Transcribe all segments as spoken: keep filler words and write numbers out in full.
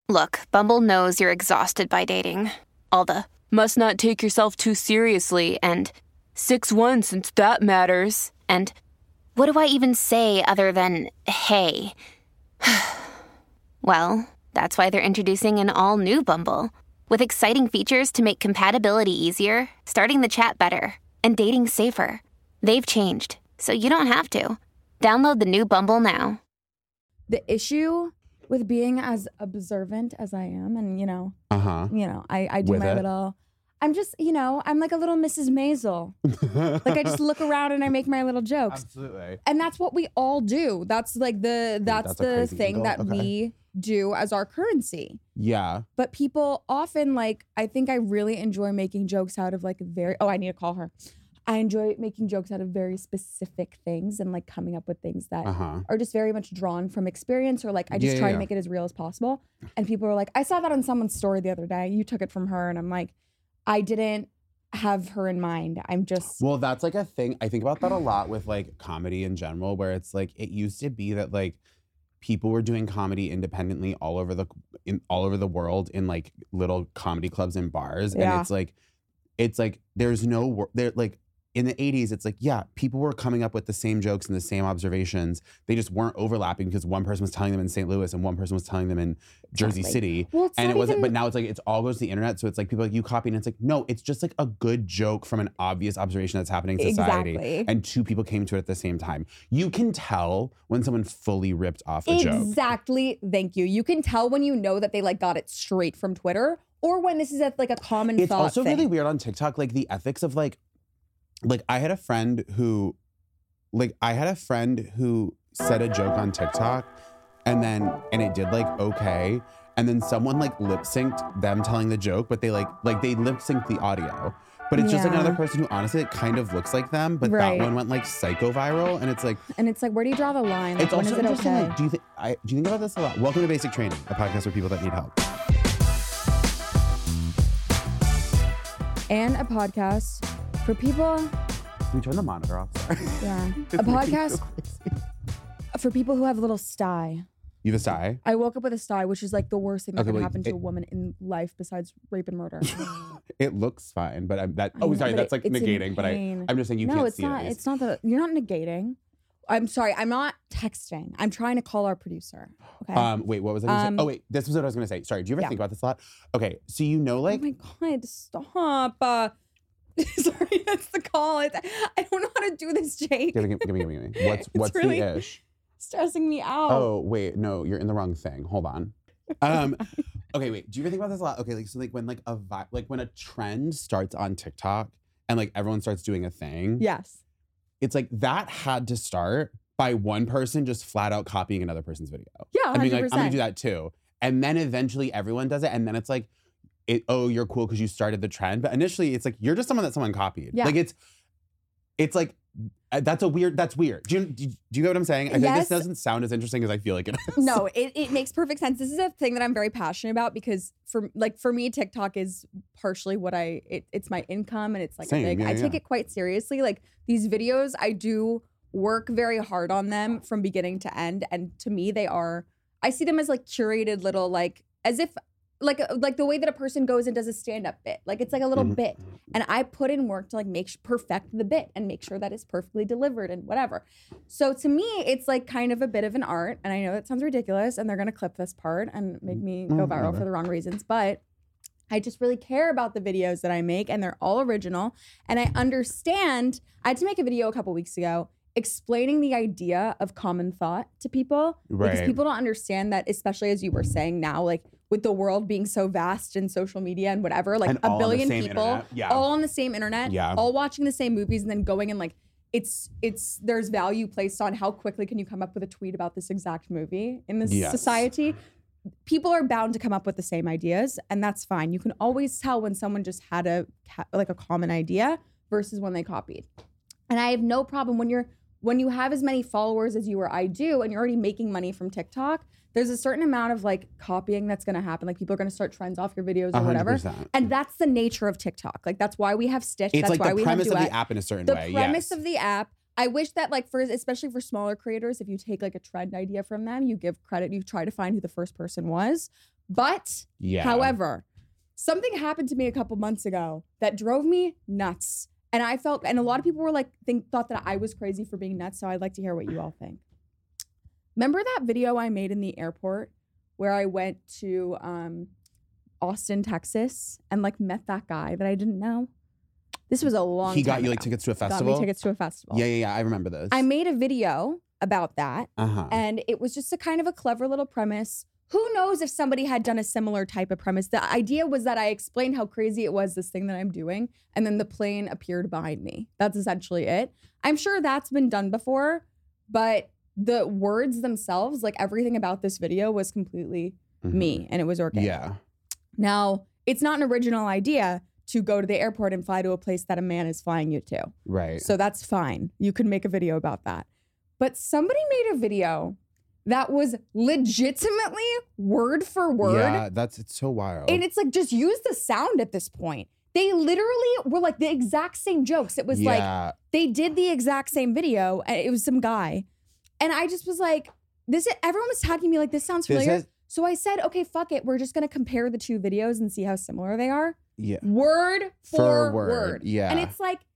Look, Bumble knows you're exhausted by dating. All the must not take yourself too seriously and six one since that matters. And what do I even say other than hey? Well, that's why they're introducing an all-new Bumble with exciting features to make compatibility easier, starting the chat better, and dating safer. They've changed, so you don't have to. Download the new Bumble now. The issue with being as observant as I am, and you know, uh-huh. you know, I, I do With my it? little, I'm just, you know, I'm like a little Missus Maisel. Like I just look around and I make my little jokes. Absolutely. And that's what we all do. That's like the, that's, that's a the crazy thing angle. that Okay. we do as our currency. Yeah. But people often like, I think I really enjoy making jokes out of like very, oh, I need to call her. I enjoy making jokes out of very specific things and like coming up with things that Uh-huh. are just very much drawn from experience, or like I just Yeah, try yeah, to yeah. make it as real as possible. And people are like, I saw that on someone's story the other day. You took it from her. And I'm like, I didn't have her in mind. I'm just, Well, that's like a thing. I think about that a lot with like comedy in general, where it's like it used to be that like people were doing comedy independently all over the in all over the world in like little comedy clubs and bars, Yeah. and it's like it's like there's no wor- there like in the eighties, it's like, yeah, people were coming up with the same jokes and the same observations. They just weren't overlapping because one person was telling them in Saint Louis and one person was telling them in Jersey Exactly. City. Well, it's and not it wasn't, even- but now it's like, it's all goes to the internet. So it's like people are like, you copy, and it's like, no, it's just like a good joke from an obvious observation that's happening in society. Exactly. And two people came to it at the same time. You can tell when someone fully ripped off a joke. exactly. Thank you. You can tell when you know that they like got it straight from Twitter, or when this is a, like a common It's thought also thing. really weird on TikTok, like the ethics of like, like I had a friend who, like I had a friend who said a joke on TikTok, and then and it did like okay, and then someone like lip synced them telling the joke, but they like like they lip synced the audio, but it's just like Yeah. another person who honestly it kind of looks like them, but Right. that one went like psycho viral, and it's like And it's like, where do you draw the line? Like, it's when also is it interesting. okay? Like, do you think I do you think about this a lot? Welcome to Basic Training, a podcast for people that need help. And a podcast for people, Can we turn the monitor off? Sorry. yeah, It's a making me podcast feel crazy. for people who have a little sty. You have a sty? I woke up with a sty, which is like the worst thing that Okay, can well, happen to it- a woman in life besides rape and murder. It looks fine, but I'm that. I Oh, know, sorry, but that's it- like it's in negating. But I, pain. I'm just saying you no, can't it's see not. it. It's not that you're not negating. I'm sorry. I'm not texting. I'm trying to call our producer. Okay. Um, wait, what was I gonna Um, say? Oh, wait, this was what I was gonna say. Sorry, do you ever yeah. think about this a lot? Okay, so you know, like, oh my god! Stop. Uh, sorry, that's the call. It's, I don't know how to do this, Jake. give me, give me, give me, give me. What's It's what's really- the ish? Stressing me out. Oh, wait, no, you're in the wrong thing. Hold on. Um, okay, wait. Do you ever think about this a lot? Okay, like so, like when like a vi- like when a trend starts on TikTok and like everyone starts doing a thing. Yes. It's like that had to start by one person just flat out copying another person's video. Yeah. I mean, like, I'm gonna one hundred percent. do that too. And then eventually everyone does it. And then it's like, it, oh, you're cool because you started the trend. But initially it's like, you're just someone that someone copied. Yeah. Like it's, it's like, uh, that's a weird, that's weird. Do you, do you, do you get what I'm saying? I think Yes. this doesn't sound as interesting as I feel like it is. No, it, it makes perfect sense. This is a thing that I'm very passionate about because for like for me, TikTok is partially what I it, it's my income and it's like Same, a thing. yeah, I take yeah. it quite seriously. Like these videos, I do work very hard on them from beginning to end. And to me, they are I see them as like curated little like as if like like the way that a person goes and does a stand-up bit. Like it's like a little Mhm. bit. And I put in work to like make sh- perfect the bit and make sure that it's perfectly delivered and whatever. So to me, it's like kind of a bit of an art. And I know that sounds ridiculous and they're going to clip this part and make me go Mm, viral whatever. for the wrong reasons. But I just really care about the videos that I make and they're all original. And I understand, I had to make a video a couple weeks ago explaining the idea of common thought to people because Right. people don't understand that, especially as you were saying now, like with the world being so vast and social media and whatever, like And a all on the billion same people internet. Yeah. all on the same internet, Yeah. all watching the same movies and then going and like it's it's there's value placed on how quickly can you come up with a tweet about this exact movie in this Yes. society. People are bound to come up with the same ideas and that's fine. You can always tell when someone just had a ca- like a common idea versus when they copied. And I have no problem when you're when you have as many followers as you or I do and you're already making money from TikTok, there's a certain amount of like copying that's going to happen. Like people are going to start trends off your videos or one hundred whatever. percent. And that's the nature of TikTok. Like that's why we have Stitch. It's that's like why the we premise have of Duet. the app in a certain The way. premise yes. of the app. I wish that like for especially for smaller creators, if you take like a trend idea from them, you give credit, you try to find who the first person was. But, Yeah. however, something happened to me a couple months ago that drove me nuts. And I felt, and a lot of people were like, think, thought that I was crazy for being nuts. So I'd like to hear what you all think. Remember that video I made in the airport where I went to um, Austin, Texas and like met that guy that I didn't know? This was a long He time got you like ago. tickets to a Got festival? me tickets to a festival. Yeah, yeah, yeah. I remember this. I made a video about that. Uh-huh. And it was just a kind of a clever little premise. Who knows if somebody had done a similar type of premise? The idea was that I explained how crazy it was, this thing that I'm doing, and then the plane appeared behind me. That's essentially it. I'm sure that's been done before, but the words themselves, like everything about this video was completely Mm-hmm. me, and it was organic. Yeah. Now, it's not an original idea to go to the airport and fly to a place that a man is flying you to. Right. So that's fine. You could make a video about that. But somebody made a video that was legitimately word for word. Yeah, that's it's so wild. And it's like, just use the sound at this point. They literally were like the exact same jokes. It was yeah. like, they did the exact same video. And it was some guy. And I just was like, this, everyone was tagging me like, this sounds This familiar. is- So I said, okay, fuck it. We're just going to compare the two videos and see how similar they are. Yeah. Word for, For word. word, yeah. And it's like,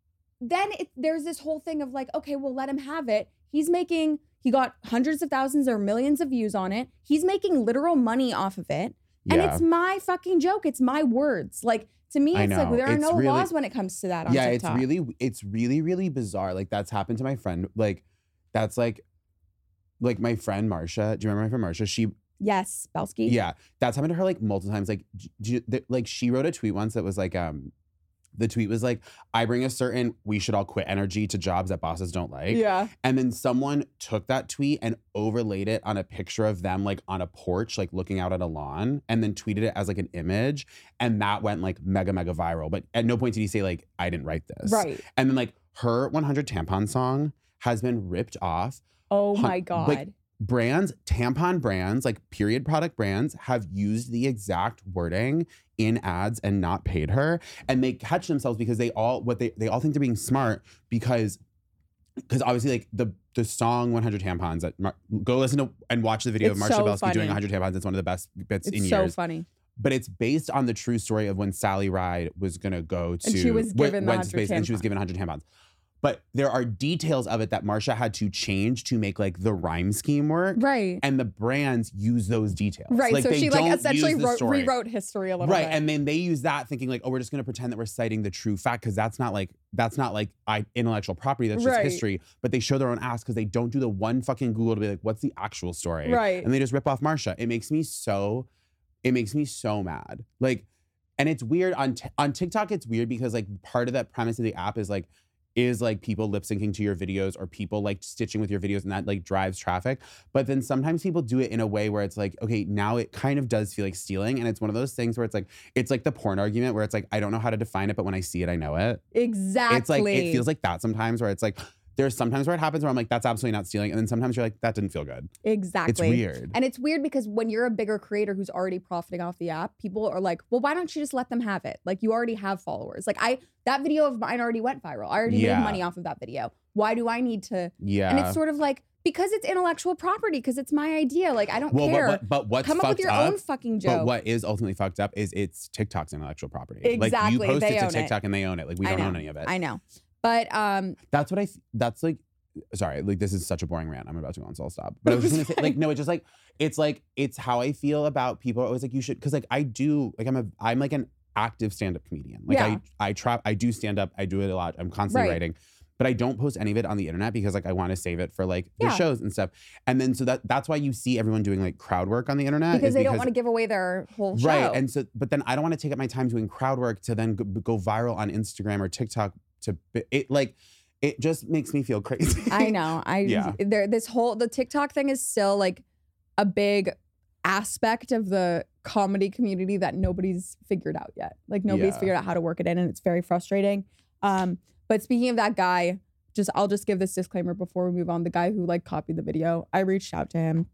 then it, there's this whole thing of like, okay, well, let him have it. He's making, he got hundreds of thousands or millions of views on it. He's making literal money off of it. And Yeah. it's my fucking joke. It's my words. Like, to me, I it's like, know. there are It's no really- laws when it comes to that on yeah, TikTok. it's really it's really, really bizarre. Like that's happened to my friend. Like that's like like my friend Marsha. Do you remember my friend Marsha? She Yes, Belsky. Yeah, that's happened to her like multiple times. Like, do you, th- like she wrote a tweet once that was like, um, the tweet was like, "I bring a certain we should all quit energy to jobs that bosses don't like." Yeah. And then someone took that tweet and overlaid it on a picture of them like on a porch, like looking out at a lawn, and then tweeted it as like an image, and that went like mega mega viral. But at no point did he say like, "I didn't write this." Right. And then like her one hundred tampon song has been ripped off. Oh Hun- my God. like, brands, tampon brands, like period product brands, have used the exact wording in ads and not paid her. And they catch themselves because they all what they they all think they're being smart because because obviously like the the song one hundred tampons that Mar- go listen to and watch the video It's of Marsha so Belsky funny. doing one hundred tampons. It's one of the best bits it's in so years. funny. But it's based on the true story of when Sally Ride was gonna go to And she was went- given the went to space 100 and she was tampons. given one hundred tampons. But there are details of it that Marsha had to change to make like the rhyme scheme work. Right. And the brands use those details. Right. Like, so they she like don't essentially use the wrote, story. rewrote history a little Right. bit. And then they use that thinking like, oh, we're just going to pretend that we're citing the true fact because that's not like, that's not like I, intellectual property. That's just Right. history. But they show their own ass because they don't do the one fucking Google to be like, what's the actual story? Right. And they just rip off Marsha. It makes me so, it makes me so mad. Like, and it's weird on, t- on TikTok, it's weird because like part of that premise of the app is like, is like people lip syncing to your videos or people like stitching with your videos and that like drives traffic. But then sometimes people do it in a way where it's like, okay, now it kind of does feel like stealing. And it's one of those things where it's like, it's like the porn argument where it's like, I don't know how to define it, but when I see it, I know it. Exactly. It's like, it feels like that sometimes where it's like, there's sometimes where it happens where I'm like, that's absolutely not stealing. And then sometimes you're like, that didn't feel good. Exactly. It's weird. And it's weird because when you're a bigger creator who's already profiting off the app, people are like, well, why don't you just let them have it? Like you already have followers. Like I, that video of mine already went viral. I already Yeah. made money off of that video. Why do I need to? Yeah. And it's sort of like, because it's intellectual property, because it's my idea. Like I don't well, care. But, but, but what's Come up fucked with your up, own fucking joke. But what is ultimately fucked up is it's TikTok's intellectual property. Exactly, Like you post they it to own it. TikTok and they own it. Like we I don't know. own any of it. I know. But um, That's what I, th- that's like, sorry, like this is such a boring rant. I'm about to go on, so I'll stop. But I was just gonna say, like, no, it's just like, it's like, it's how I feel about people. Always like, you should, cause like I do, like I'm a, I'm like an active stand-up comedian. Like Yeah. I, I try, I do stand up. I do it a lot. I'm constantly Right. writing. But I don't post any of it on the internet because like I want to save it for like the Yeah. shows and stuff. And then so that that's why you see everyone doing like crowd work on the internet. because is they don't want to give away their whole show. Right. And so, but then I don't want to take up my time doing crowd work to then go, go viral on Instagram or TikTok to bi- it like, it just makes me feel crazy. I know. I Yeah. there this whole the TikTok thing is still like a big aspect of the comedy community that nobody's figured out yet. Like nobody's Yeah. figured out how to work it in, and it's very frustrating. Um, but speaking of that guy, just I'll just give this disclaimer before we move on. The guy who like copied the video, I reached out to him.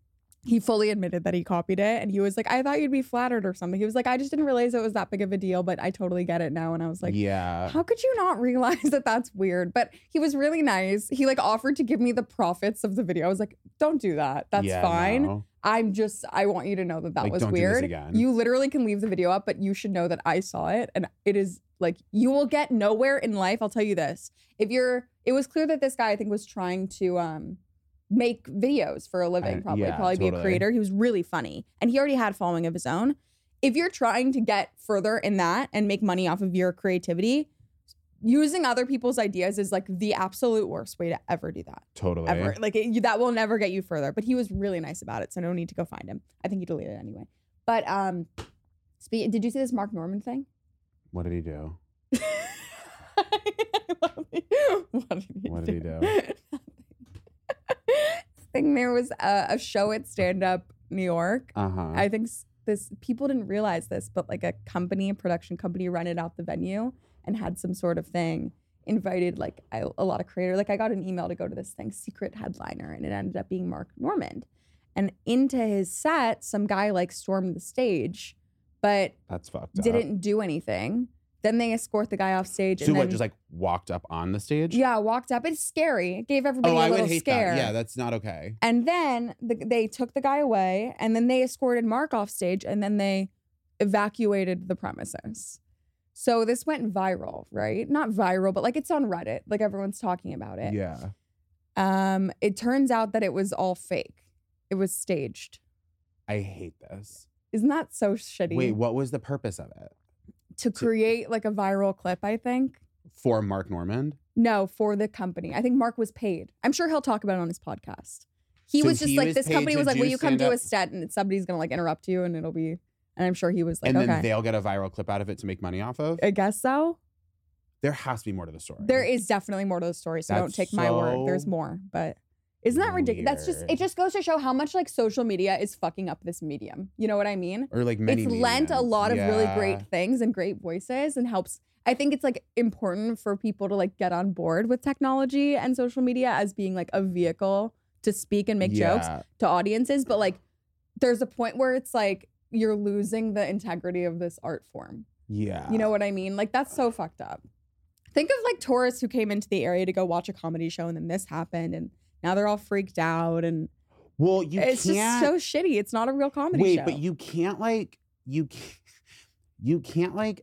he fully admitted that he copied it. And he was like, I thought you'd be flattered or something. He was like, I just didn't realize it was that big of a deal, but I totally get it now. And I was like, yeah. How could you not realize that that's weird? But he was really nice. He like offered to give me the profits of the video. I was like, don't do that. That's Yeah, fine. no. I'm just, I want you to know that that Like, was don't do this weird. again. You literally can leave the video up, but you should know that I saw it. And it is like, you will get nowhere in life. I'll tell you this. If you're, it was clear that this guy, I think, was trying to um, make videos for a living, I- probably, yeah, probably be a totally. creator. He was really funny. And he already had a following of his own. If you're trying to get further in that and make money off of your creativity, using other people's ideas is like the absolute worst way to ever do that. Totally. Ever. Like it, you, that will never get you further. But he was really nice about it, so no need to go find him. I think he deleted it anyway. But um, spe- did you see this Mark Norman thing? What did he do? what did he What do? did he do? Thing there was a, a show at Stand Up New York. Uh-huh. I think s- this people didn't realize this, but like a company, a production company, rented out the venue and had some sort of thing. Invited like a, a lot of creators. Like I got an email to go to this thing, secret headliner, and it ended up being Mark Normand. And into his set, some guy like stormed the stage, but That's fucked up. didn't do anything. Then they escort the guy off stage. So and what, then, just like walked up on the stage? yeah, walked up. It's scary. It gave everybody Oh, a I little would hate scare. that. Yeah, that's not okay. And then the, they took the guy away, and then they escorted Mark off stage, and then they evacuated the premises. So this went viral, right? Not viral, but like it's on Reddit. Like everyone's talking about it. Yeah. Um, it turns out that it was all fake. It was staged. I hate this. Isn't that so shitty? Wait, what was the purpose of it? To create like a viral clip, I think. For Mark Normand? No, for the company. I think Mark was paid. I'm sure he'll talk about it on his podcast. He So was just he like, was this paid company to was like, do will you come do a stand-up? set and somebody's going to like interrupt you and it'll be, and I'm sure he was like, And then okay. they'll get a viral clip out of it to make money off of? I guess so. There has to be more to the story. There is definitely more to the story, so don't That's take my word. so There's more, but isn't that ridiculous? That's just, it weird. just goes to show how much like social media is fucking up this medium. You know what I mean? Or like many It's lent a mediums. lot of really Yeah. great things and great voices and helps. I think it's like important for people to like get on board with technology and social media as being like a vehicle to speak and make jokes Yeah. to audiences. But like there's a point where it's like you're losing the integrity of this art form. Yeah. You know what I mean? Like that's so fucked up. Think of like tourists who came into the area to go watch a comedy show and then this happened and now they're all freaked out and Well, you it's can't. just so shitty. It's not a real comedy Wait, show. but you can't like you can't, you can't like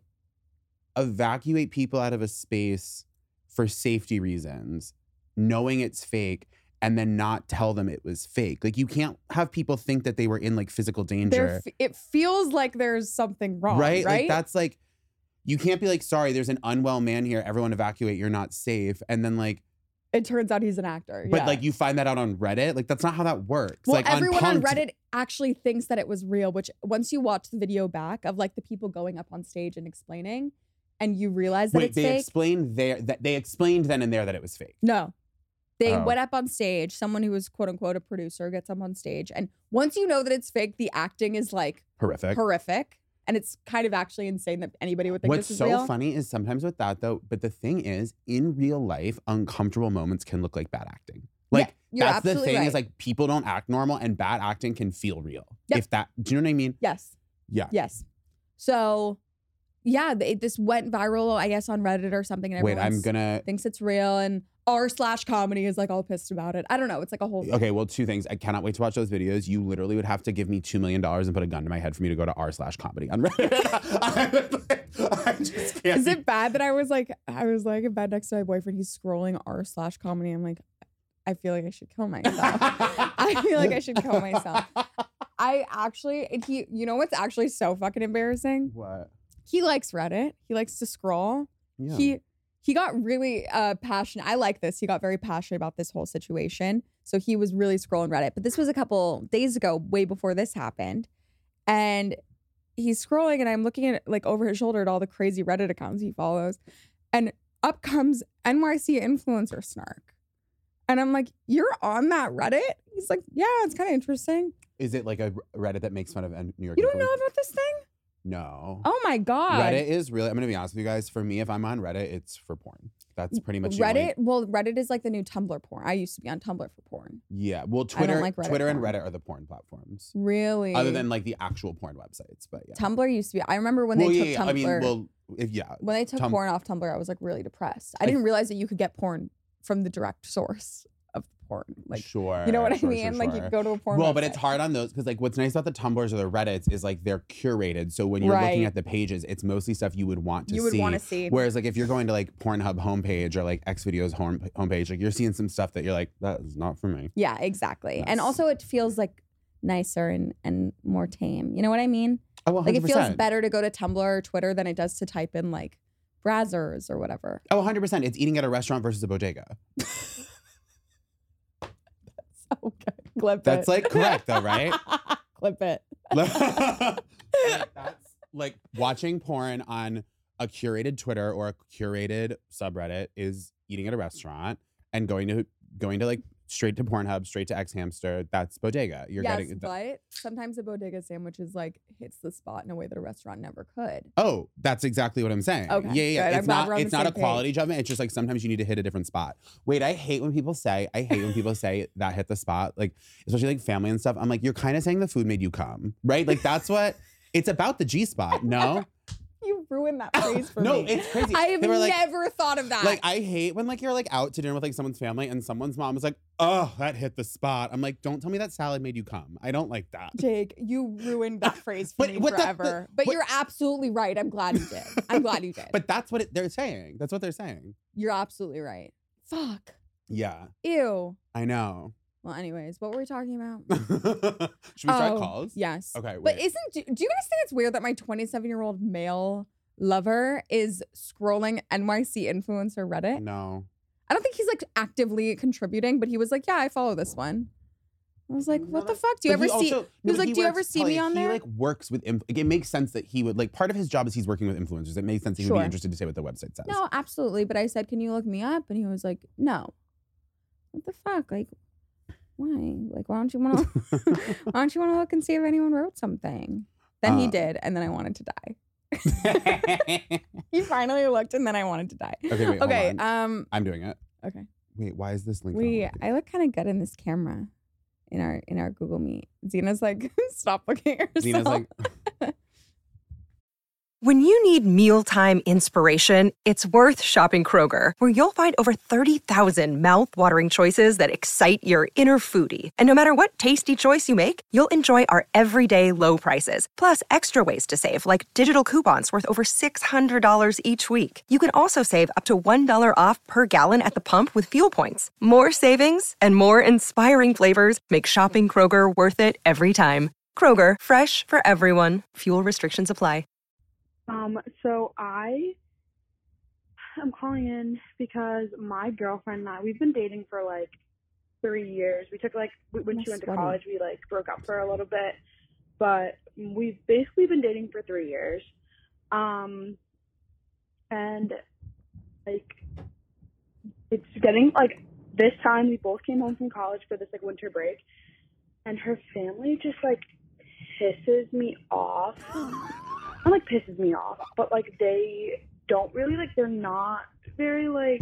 evacuate people out of a space for safety reasons, knowing it's fake, and then not tell them it was fake. Like you can't have people think that they were in like physical There danger, f- it feels like there's something wrong, right? right? Like that's like you can't be like, sorry, there's an unwell man here. Everyone evacuate. You're not safe. And then like, It turns out he's an actor. but yeah. like you find that out on Reddit. Like that's not how that works. well, like everyone on Punk'd- Reddit actually thinks that it was real, which once you watch the video back of like the people going up on stage and explaining, and you realize that Wait, it's they fake. explained there that they explained then and there that it was fake. No. They Oh. went up on stage. Someone who was quote unquote a producer gets up on stage. And once you know that it's fake, the acting is like Horrific. horrific. And it's kind of actually insane that anybody would think What's this is so real. funny is sometimes with that though, but the thing is, in real life, uncomfortable moments can look like bad acting. Like you're that's the absolutely thing right. is like people don't act normal and bad acting can feel real. Yep. If that, do you know what I mean? Yes. Yeah. Yes. So, yeah, they, this went viral, I guess, on Reddit or something. And Wait, everyone I'm gonna. thinks it's real. And r slash comedy is like all pissed about it. I don't know. It's like a whole thing. Okay, well, two things. I cannot wait to watch those videos. You literally would have to give me two million dollars and put a gun to my head for me to go to r slash comedy on Reddit. I, would, like, I just can't. Is it bad that I was like, I was like in bed next to my boyfriend. He's scrolling r slash comedy. I'm like, I feel like I should kill myself. I feel like I should kill myself. I actually, and he, you know what's actually so fucking embarrassing? What? He likes Reddit. He likes to scroll. Yeah. He he got really uh, passionate. I like this. He got very passionate about this whole situation. So he was really scrolling Reddit. But this was a couple days ago, way before this happened. And he's scrolling and I'm looking at like over his shoulder at all the crazy Reddit accounts he follows. And up comes N Y C influencer snark. And I'm like, you're on that Reddit? He's like, yeah, it's kind of interesting. Is it like a Reddit that makes fun of New York? You don't know influence? about this thing? No. Oh my God. Reddit is really, I'm going to be honest with you guys. For me, if I'm on Reddit, it's for porn. That's pretty much the Reddit. only- Well, Reddit is like the new Tumblr porn. I used to be on Tumblr for porn. Yeah. Well, Twitter, like Reddit Twitter and porn. Reddit are the porn platforms. Really? Other than like the actual porn websites. But yeah. Tumblr used to be. I remember when well, they yeah, took yeah. Tumblr. I mean, well, if, yeah. when they took Tum- porn off Tumblr, I was like really depressed. I I- didn't realize that you could get porn from the direct source of the porn. Like, sure. you know what sure, I mean? Sure, Like you sure. go to a porn. Well, website. but it's hard on those because like what's nice about the Tumblrs or the Reddits is like they're curated. So when you're Right. looking at the pages, it's mostly stuff you would want to You would see. want to see. Whereas like if you're going to like Pornhub homepage or like Xvideo's home homepage, like you're seeing some stuff that you're like, that is not for me. Yeah, exactly. And Yes. also it feels like nicer and, and more tame. You know what I mean? Oh, one Like hundred it percent. feels better to go to Tumblr or Twitter than it does to type in like Brazzers or whatever. Oh, one hundred percent. It's eating at a restaurant versus a bodega. Okay. Clip That's it. like correct though, right? Clip it. Like, that's like watching porn on a curated Twitter or a curated subreddit is eating at a restaurant, and going to going to like straight to Pornhub, straight to X Hamster. That's bodega. You're yes, getting. but sometimes a bodega sandwich is like hits the spot in a way that a restaurant never could. Oh, that's exactly what I'm saying. Okay, Yeah, yeah. yeah. good. I'm It's glad not. we're on It's the not a same quality page. judgment. It's just like sometimes you need to hit a different spot. Wait, I hate when people say. I hate when people say that hit the spot. Like especially like family and stuff. I'm like, you're kind of saying the food made you come, right? Like that's what. It's about the G spot. No. You ruined that phrase for no, me. it's crazy. I have They were like- never thought of that. Like I hate when like you're like out to dinner with like someone's family and someone's mom is like, oh, that hit the spot. I'm like, don't tell me that salad made you come. I don't like that. Jake, you ruined that phrase for But me what the- forever. the- but what- you're absolutely right. I'm glad you did. I'm glad you did. But that's what it, they're saying. That's what they're saying. You're absolutely right. Fuck. Yeah, Ew. I know. Well, anyways, what were we talking about? Should we start Oh, calls? Yes. Okay, But wait. isn't do, do you guys think it's weird that my twenty-seven-year-old male lover is scrolling N Y C influencer Reddit? No. I don't think he's like actively contributing, but he was like, "Yeah, I follow this one." I was like, No, "What the that- fuck? Do you But ever he see?" also- he was but like, "Do you works- ever see Kelly, me on he there?" like works with. Inf- like, it makes sense that he would like part of his job is he's working with influencers. It makes sense he would Sure. be interested to say what the website says. No, absolutely. But I said, "Can you look me up?" And he was like, "No." What the fuck? Like, why? Like, why don't you want to? why don't you want to look and see if anyone wrote something? Then he Uh. did, and then I wanted to die. He finally looked, and then I wanted to die. Okay, wait, hold Okay. on. Um. I'm doing it. Okay. Wait, why is this link? not We. working? I look kind of good in this camera, in our in our Google Meet. Zena's like, stop looking at herself. Zena's like, When you need mealtime inspiration, it's worth shopping Kroger, where you'll find over thirty thousand mouthwatering choices that excite your inner foodie. And no matter what tasty choice you make, you'll enjoy our everyday low prices, plus extra ways to save, like digital coupons worth over six hundred dollars each week. You can also save up to one dollar off per gallon at the pump with fuel points. More savings and more inspiring flavors make shopping Kroger worth it every time. Kroger, fresh for everyone. Fuel restrictions apply. Um, so I am calling in because my girlfriend and I, we've been dating for like three years. We took like, w- when I'm she went to sweaty. college, we like broke up for a little bit, but we've basically been dating for three years. Um, and like, it's getting like, this time we both came home from college for this like winter break, and her family just like pisses me off. Not like pisses me off, but like they don't really like, they're not very like,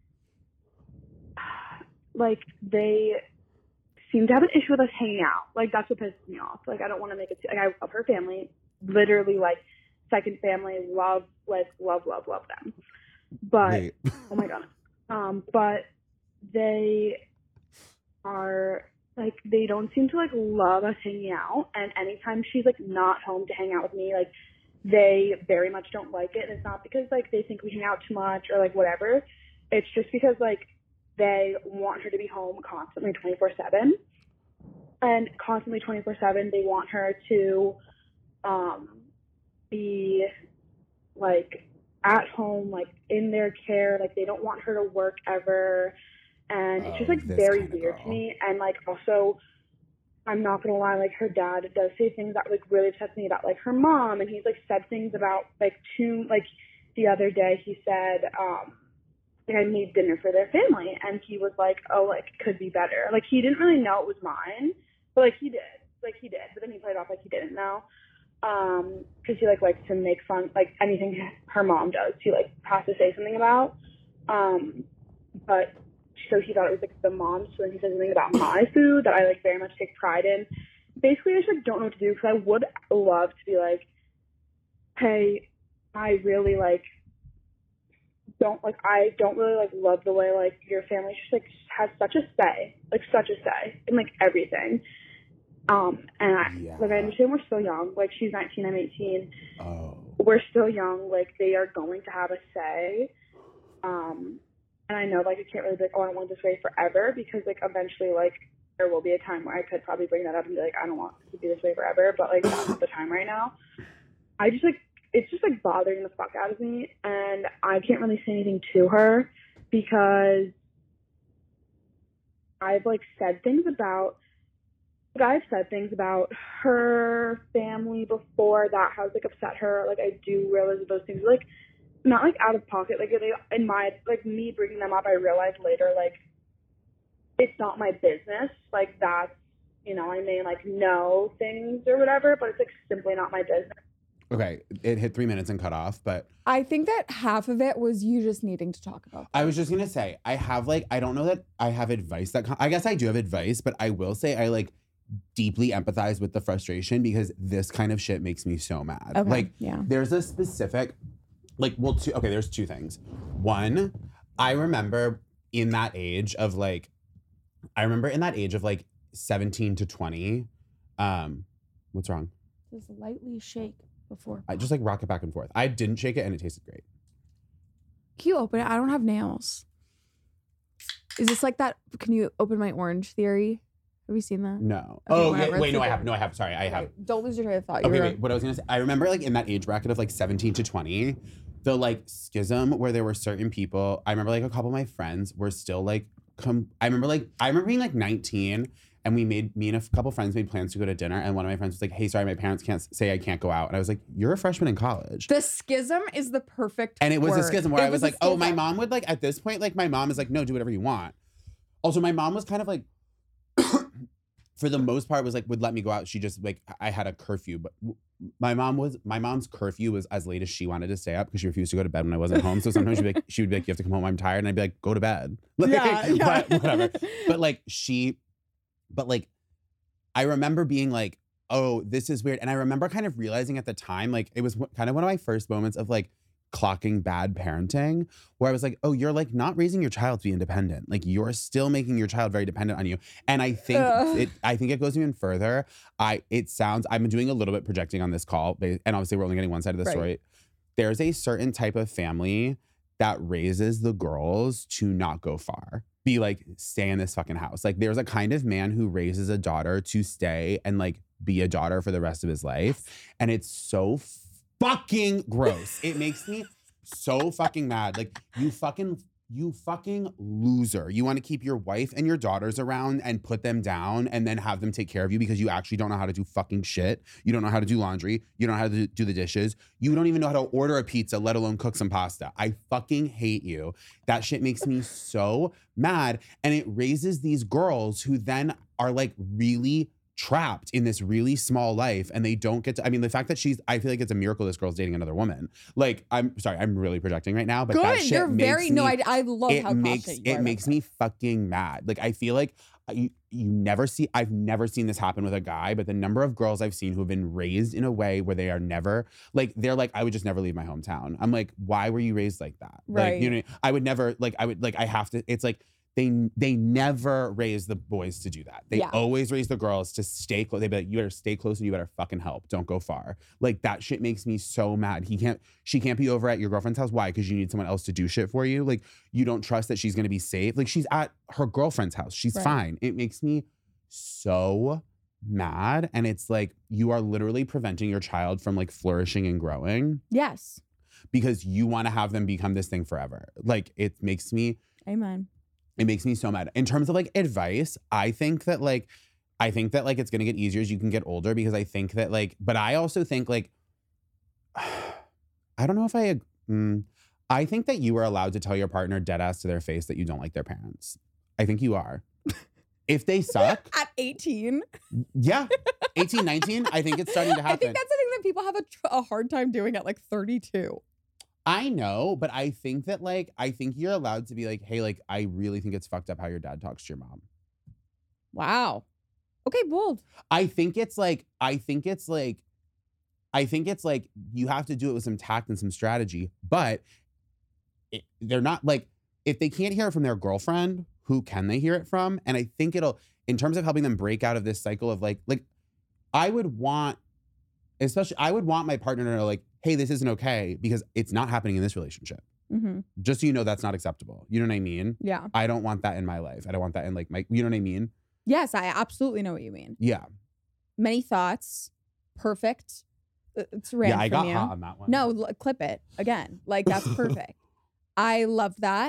like they seem to have an issue with us hanging out. Like that's what pisses me off. Like I don't want to make it, like I love her family, literally like second family, love, like love, love, love them. But, wait. oh my God. Um, but they are like, they don't seem to like love us hanging out. And anytime she's like not home to hang out with me, like they very much don't like it. And it's not because like they think we hang out too much or like whatever. It's just because like they want her to be home constantly twenty-four seven. And constantly twenty-four seven, they want her to um, be like at home, like in their care. Like they don't want her to work ever. And it's just Oh, like this very kinda weird girl. to me. And like also, I'm not gonna lie, like her dad does say things that like really upsets me about like her mom, and he's like said things about like two like the other day he said um like I made dinner for their family, and he was like, oh, like could be better. Like he didn't really know it was mine, but like he did, like he did, but then he played off like he didn't know. Um, because he like likes to make fun, like anything her mom does, he like has to say something about. Um, but so he thought it was like the mom's, so then he said something about my food that I like very much take pride in. Basically, I just like don't know what to do because I would love to be like, hey, I really like don't like I don't really like love the way like your family just like has such a say, like such a say in like everything. Um, and I, Yeah. like, I understand we're still young. Like, she's nineteen, I'm eighteen. Oh. We're still young. Like, they are going to have a say. Um, and I know, like, I can't really be like, oh, I want this way forever because, like, eventually, like, there will be a time where I could probably bring that up and be like, I don't want it to be this way forever. But, like, that's not the time right now. I just, like, it's just, like, bothering the fuck out of me. And I can't really say anything to her because I've, like, said things about I've said things about her family before that has like upset her. Like I do realize that those things are, like not like out of pocket. Like they in my like me bringing them up, I realized later like it's not my business. Like that's you know I may like know things or whatever, but it's like simply not my business. Okay, it hit three minutes and cut off, but I think that half of it was you just needing to talk about that. I was just gonna say I have like I don't know that I have advice that I guess I do have advice, but I will say I like. deeply empathize with the frustration because this kind of shit makes me so mad. Okay, like yeah. there's a specific like well two okay there's two things. One, I remember in that age of like I remember in that age of like seventeen to twenty um what's wrong? Just lightly shake before. I just like rock it back and forth. I didn't shake it and it tasted great. Can you open it? I don't have nails. Is this like that? Can you open my orange theory? Have you seen that? No. Okay, oh whatever, yeah, wait it's no I okay. have no I have sorry I have Okay, don't lose your train of thought. You Okay, were- wait, what I was gonna say, I remember like in that age bracket of like seventeen to twenty, the like schism where there were certain people, I remember like a couple of my friends were still like, com- I remember like, I remember being like nineteen and we made, me and a couple friends made plans to go to dinner and one of my friends was like, hey, sorry, my parents can't say I can't go out. And I was like, you're a freshman in college. The schism is the perfect And it was word. a schism where It I was a like, oh, my schism. mom would like, at this point, like my mom is like, no, do whatever you want. Also, my mom was kind of like, for the most part was like would let me go out. She just like I had a curfew, but w- my mom was my mom's curfew was as late as she wanted to stay up because she refused to go to bed when I wasn't home. So sometimes she'd be like, she would be like, you have to come home, I'm tired, and I'd be like, go to bed. Like, Yeah, yeah. But whatever. But like she, but like I remember being like, oh, this is weird, and I remember kind of realizing at the time like it was w- kind of one of my first moments of like clocking bad parenting where I was like, oh, you're like not raising your child to be independent. Like you're still making your child very dependent on you. And I think Ugh. it I think it goes even further. I it sounds I'm doing a little bit projecting on this call, ba- and obviously we're only getting one side of the Right. story. There's a certain type of family that raises the girls to not go far. Be like, stay in this fucking house. Like there's a kind of man who raises a daughter to stay and like be a daughter for the rest of his life. And it's so fucking gross. It makes me so fucking mad. Like you fucking you fucking loser. You want to keep your wife and your daughters around and put them down and then have them take care of you because you actually don't know how to do fucking shit. You don't know how to do laundry. You don't know how to do the dishes. You don't even know how to order a pizza, let alone cook some pasta. I fucking hate you. That shit makes me so mad. And it raises these girls who then are like really trapped in this really small life and they don't get to I mean the fact that she's I feel like it's a miracle this girl's dating another woman. Like I'm sorry, I'm really projecting right now, but Good. that shit You're makes very me, no. I, I love it how makes passionate you are it about makes that. me fucking mad. Like I feel like you you never see I've never seen this happen with a guy, but the number of girls I've seen who have been raised in a way where they are never like they're like I would just never leave my hometown. I'm like, why were you raised like that? Right. Like you know I would never like I would like I have to it's like They they never raise the boys to do that. They Yeah. always raise the girls to stay close. They be like, you better stay close and you better fucking help. Don't go far. Like that shit makes me so mad. He can't. She can't be over at your girlfriend's house. Why? Because you need someone else to do shit for you. Like you don't trust that she's gonna be safe. Like she's at her girlfriend's house. She's Right. fine. It makes me so mad. And it's like you are literally preventing your child from like flourishing and growing Yes. because you want to have them become this thing forever. Like it makes me. Amen. It makes me so mad. In terms of like advice, I think that like, I think that like it's gonna get easier as you can get older because I think that like, but I also think like, I don't know if I, ag- mm, I think that you are allowed to tell your partner dead ass to their face that you don't like their parents. I think you are. If they suck, At eighteen. yeah, eighteen, nineteen, I think it's starting to I happen. think that's the thing that people have a, tr- a hard time doing at like thirty-two. I know, but I think that like I think you're allowed to be like, hey, like I really think it's fucked up how your dad talks to your mom. Wow. Okay, bold. I think it's like I think it's like I think it's like you have to do it with some tact and some strategy, but it, they're not like if they can't hear it from their girlfriend, who can they hear it from? And I think it'll in terms of helping them break out of this cycle of like like I would want especially I would want my partner to know like, hey, this isn't okay because it's not happening in this relationship. Mm-hmm. Just so you know that's not acceptable. You know what I mean? Yeah. I don't want that in my life. I don't want that in like my you know what I mean? Yes, I absolutely know what you mean. Yeah. Many thoughts. Perfect. It's random. Yeah, I got from you. hot on that one. No, l- clip it again. Like that's perfect. I love that.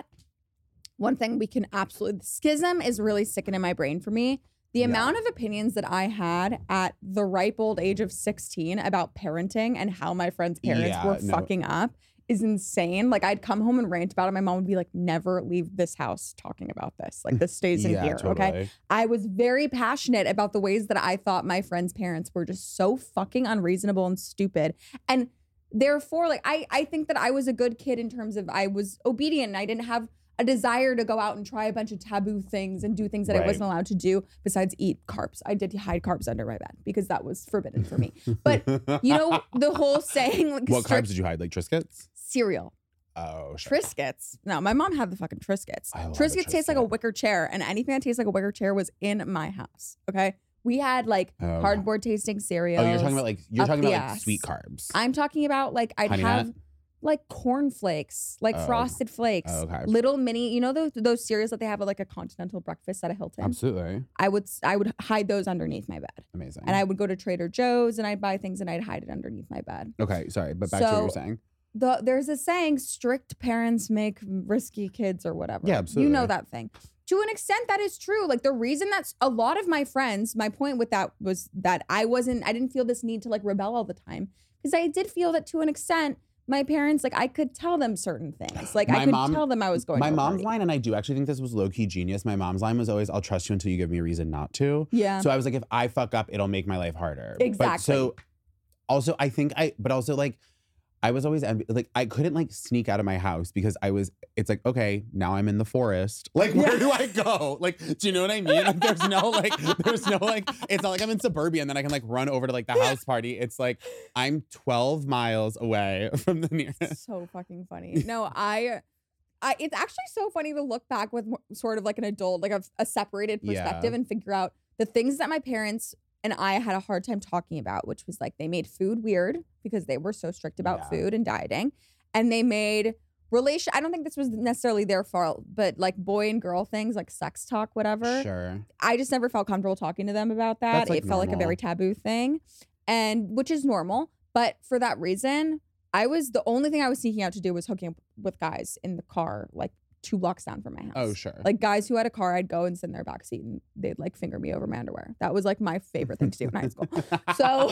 One thing we can absolutely schism is really sticking in my brain for me. The Yeah. amount of opinions that I had at the ripe old age of sixteen about parenting and how my friends' parents Yeah, were no. fucking up is insane. Like I'd come home and rant about it. My mom would be like, never leave this house talking about this. Like this stays in Yeah, here. totally. Okay. I was very passionate about the ways that I thought my friends' parents were just so fucking unreasonable and stupid. And therefore, like I, I think that I was a good kid in terms of I was obedient and I didn't have a desire to go out and try a bunch of taboo things and do things that I Right. wasn't allowed to do besides eat carbs. I did hide carbs under my bed because that was forbidden for me. But you know, the whole saying like What strict carbs did you hide? Like Triscuits? cereal. Oh, sure. Triscuits. No, my mom had the fucking Triscuits. I love a Triscuits taste like a Triscuit. wicker chair, and anything that tastes like a wicker chair was in my house. Okay, we had like Oh. cardboard tasting cereals. Oh, you're talking about like you're up talking the about like ass. sweet carbs. I'm talking about like I'd Honey have Nut? like corn flakes, like Oh. frosted flakes, Oh, okay. little mini. You know those those cereals that they have at like a continental breakfast at a Hilton. Absolutely. I would I would hide those underneath my bed, Amazing. and I would go to Trader Joe's and I'd buy things and I'd hide it underneath my bed. Okay, sorry, but back to what So- you're saying. The, there's a saying, strict parents make risky kids or whatever. Yeah, You absolutely. know that thing. To an extent, that is true. Like the reason that's a lot of my friends, my point with that was that I wasn't, I didn't feel this need to like rebel all the time. Because I did feel that to an extent, my parents, like I could tell them certain things. Like My I could mom- tell them I was going My to a mom's party. line, and I do actually think this was low key genius. My mom's line was always, "I'll trust you until you give me a reason not to." Yeah. So I was like, if I fuck up, it'll make my life harder. But Exactly. so also, I think I, but also like, I was always envy- like, I couldn't like sneak out of my house because I was, it's like, okay, now I'm in the forest. Like, where Yeah. do I go? Like, do you know what I mean? Like, there's no like, there's no like, it's not like I'm in suburbia and then I can like run over to like the house party. It's like, I'm twelve miles away from the nearest. So fucking funny. No, I, I, it's actually so funny to look back with mo- sort of like an adult, like a, a separated Yeah. perspective and figure out the things that my parents and I had a hard time talking about, which was like they made food weird because they were so strict about Yeah. food and dieting. And they made relation, I don't think this was necessarily their fault, but like boy and girl things like sex talk, whatever. Sure. I just never felt comfortable talking to them about that. That's, like, it felt like a normal. very taboo thing, and which is normal. But for that reason, I was the only thing I was seeking out to do was hooking up with guys in the car, like two blocks down from my house. Oh, sure. Like guys who had a car, I'd go and sit in their backseat and they'd like finger me over my underwear. That was like my favorite thing to do in high school. So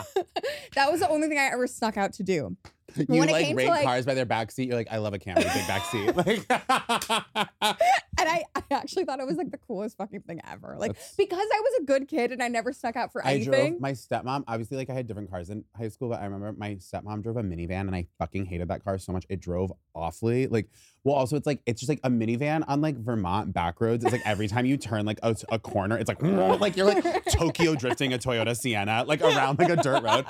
that was the only thing I ever snuck out to do. You when it like came to, rate like- cars by their backseat. You're like, I love a Camry, big backseat. Like, And I, I actually thought it was like the coolest fucking thing ever. Like That's- because I was a good kid and I never stuck out for I anything. drove my stepmom. Obviously, like I had different cars in high school, but I remember my stepmom drove a minivan, and I fucking hated that car so much. It drove awfully. Like, well, also it's like it's just like a minivan on like Vermont back roads. It's like every time you turn like a, a corner, it's like like you're like Tokyo drifting a Toyota Sienna like around like a dirt road.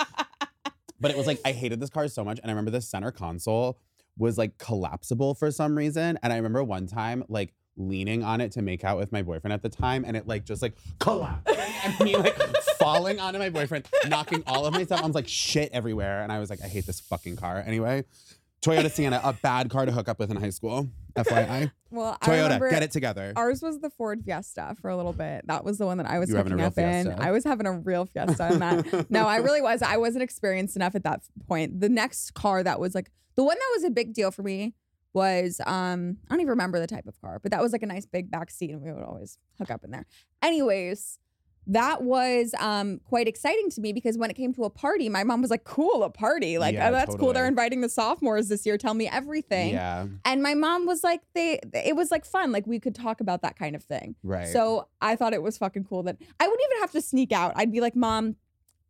But it was like I hated this car so much, and I remember the center console was like collapsible for some reason, and I remember one time like leaning on it to make out with my boyfriend at the time, and it like just like collapsed and me like falling onto my boyfriend, knocking all of my stuff. I was like shit everywhere, and I was like, I hate this fucking car. Anyway, Toyota Sienna, a bad car to hook up with in high school. F Y I. Well, I Toyota, remember get it together. ours was the Ford Fiesta for a little bit. That was the one that I was You were having a hooking real up in. Fiesta. I was having a real Fiesta in that. No, I really was. I wasn't experienced enough at that point. The next car that was like the one that was a big deal for me was um I don't even remember the type of car, but that was like a nice big back seat, and we would always hook up in there. Anyways, that was um quite exciting to me because when it came to a party, my mom was like, "Cool, a party! Like, Yeah, oh, that's cool. They're totally. inviting the sophomores this year. Tell me everything." Yeah, And my mom was like, "They, it was like fun. Like we could talk about that kind of thing." right. So I thought it was fucking cool that I wouldn't even have to sneak out. I'd be like, "Mom,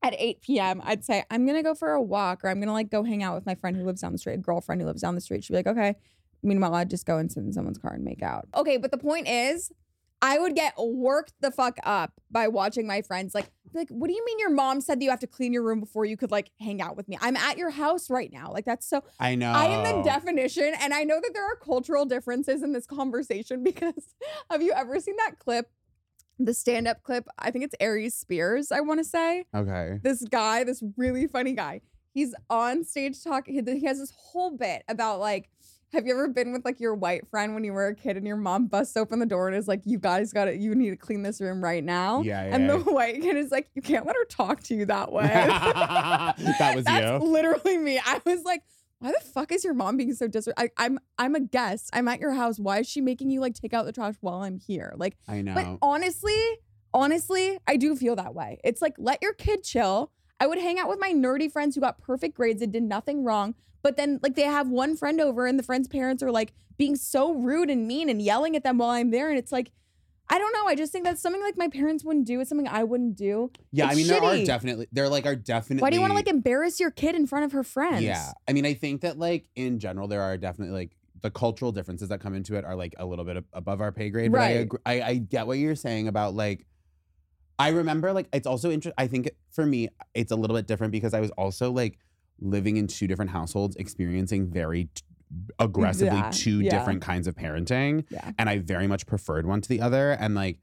at eight p.m., I'd say, I'm going to go for a walk, or I'm going to like go hang out with my friend who lives down the street, a girlfriend who lives down the street. She'd be like, okay. Meanwhile, I'd just go and sit in someone's car and make out. Okay, but the point is, I would get worked the fuck up by watching my friends like, like, what do you mean your mom said that you have to clean your room before you could like hang out with me? I'm at your house right now. Like that's so, I know. I am the definition. And I know that there are cultural differences in this conversation because have you ever seen that clip? The stand-up clip, I think it's Aries Spears, I want to say. Okay. This guy, this really funny guy, he's on stage talking. He, he has this whole bit about like, have you ever been with like your white friend when you were a kid and your mom busts open the door and is like, you guys got to, you need to clean this room right now? Yeah, yeah. And yeah. the white kid is like, you can't let her talk to you that way. That was That's you? literally me. I was like, why the fuck is your mom being so disrespectful? I'm I'm a guest. I'm at your house. Why is she making you like take out the trash while I'm here? Like, I know. But honestly, honestly, I do feel that way. It's like, let your kid chill. I would hang out with my nerdy friends who got perfect grades and did nothing wrong. But then like they have one friend over and the friend's parents are like being so rude and mean and yelling at them while I'm there. And it's like, I don't know. I just think that's something like my parents wouldn't do. It's something I wouldn't do. Yeah, It's I mean, shitty. there are definitely, there like are definitely. Why do you want to like embarrass your kid in front of her friends? Yeah. I mean, I think that like in general, there are definitely like the cultural differences that come into it are like a little bit ab- above our pay grade. But I, Right. agree, I, I get what you're saying about like, I remember like, it's also interesting. I think for me, it's a little bit different because I was also like living in two different households, experiencing very t- aggressively Yeah, two yeah. different kinds of parenting. Yeah. And I very much preferred one to the other. And like,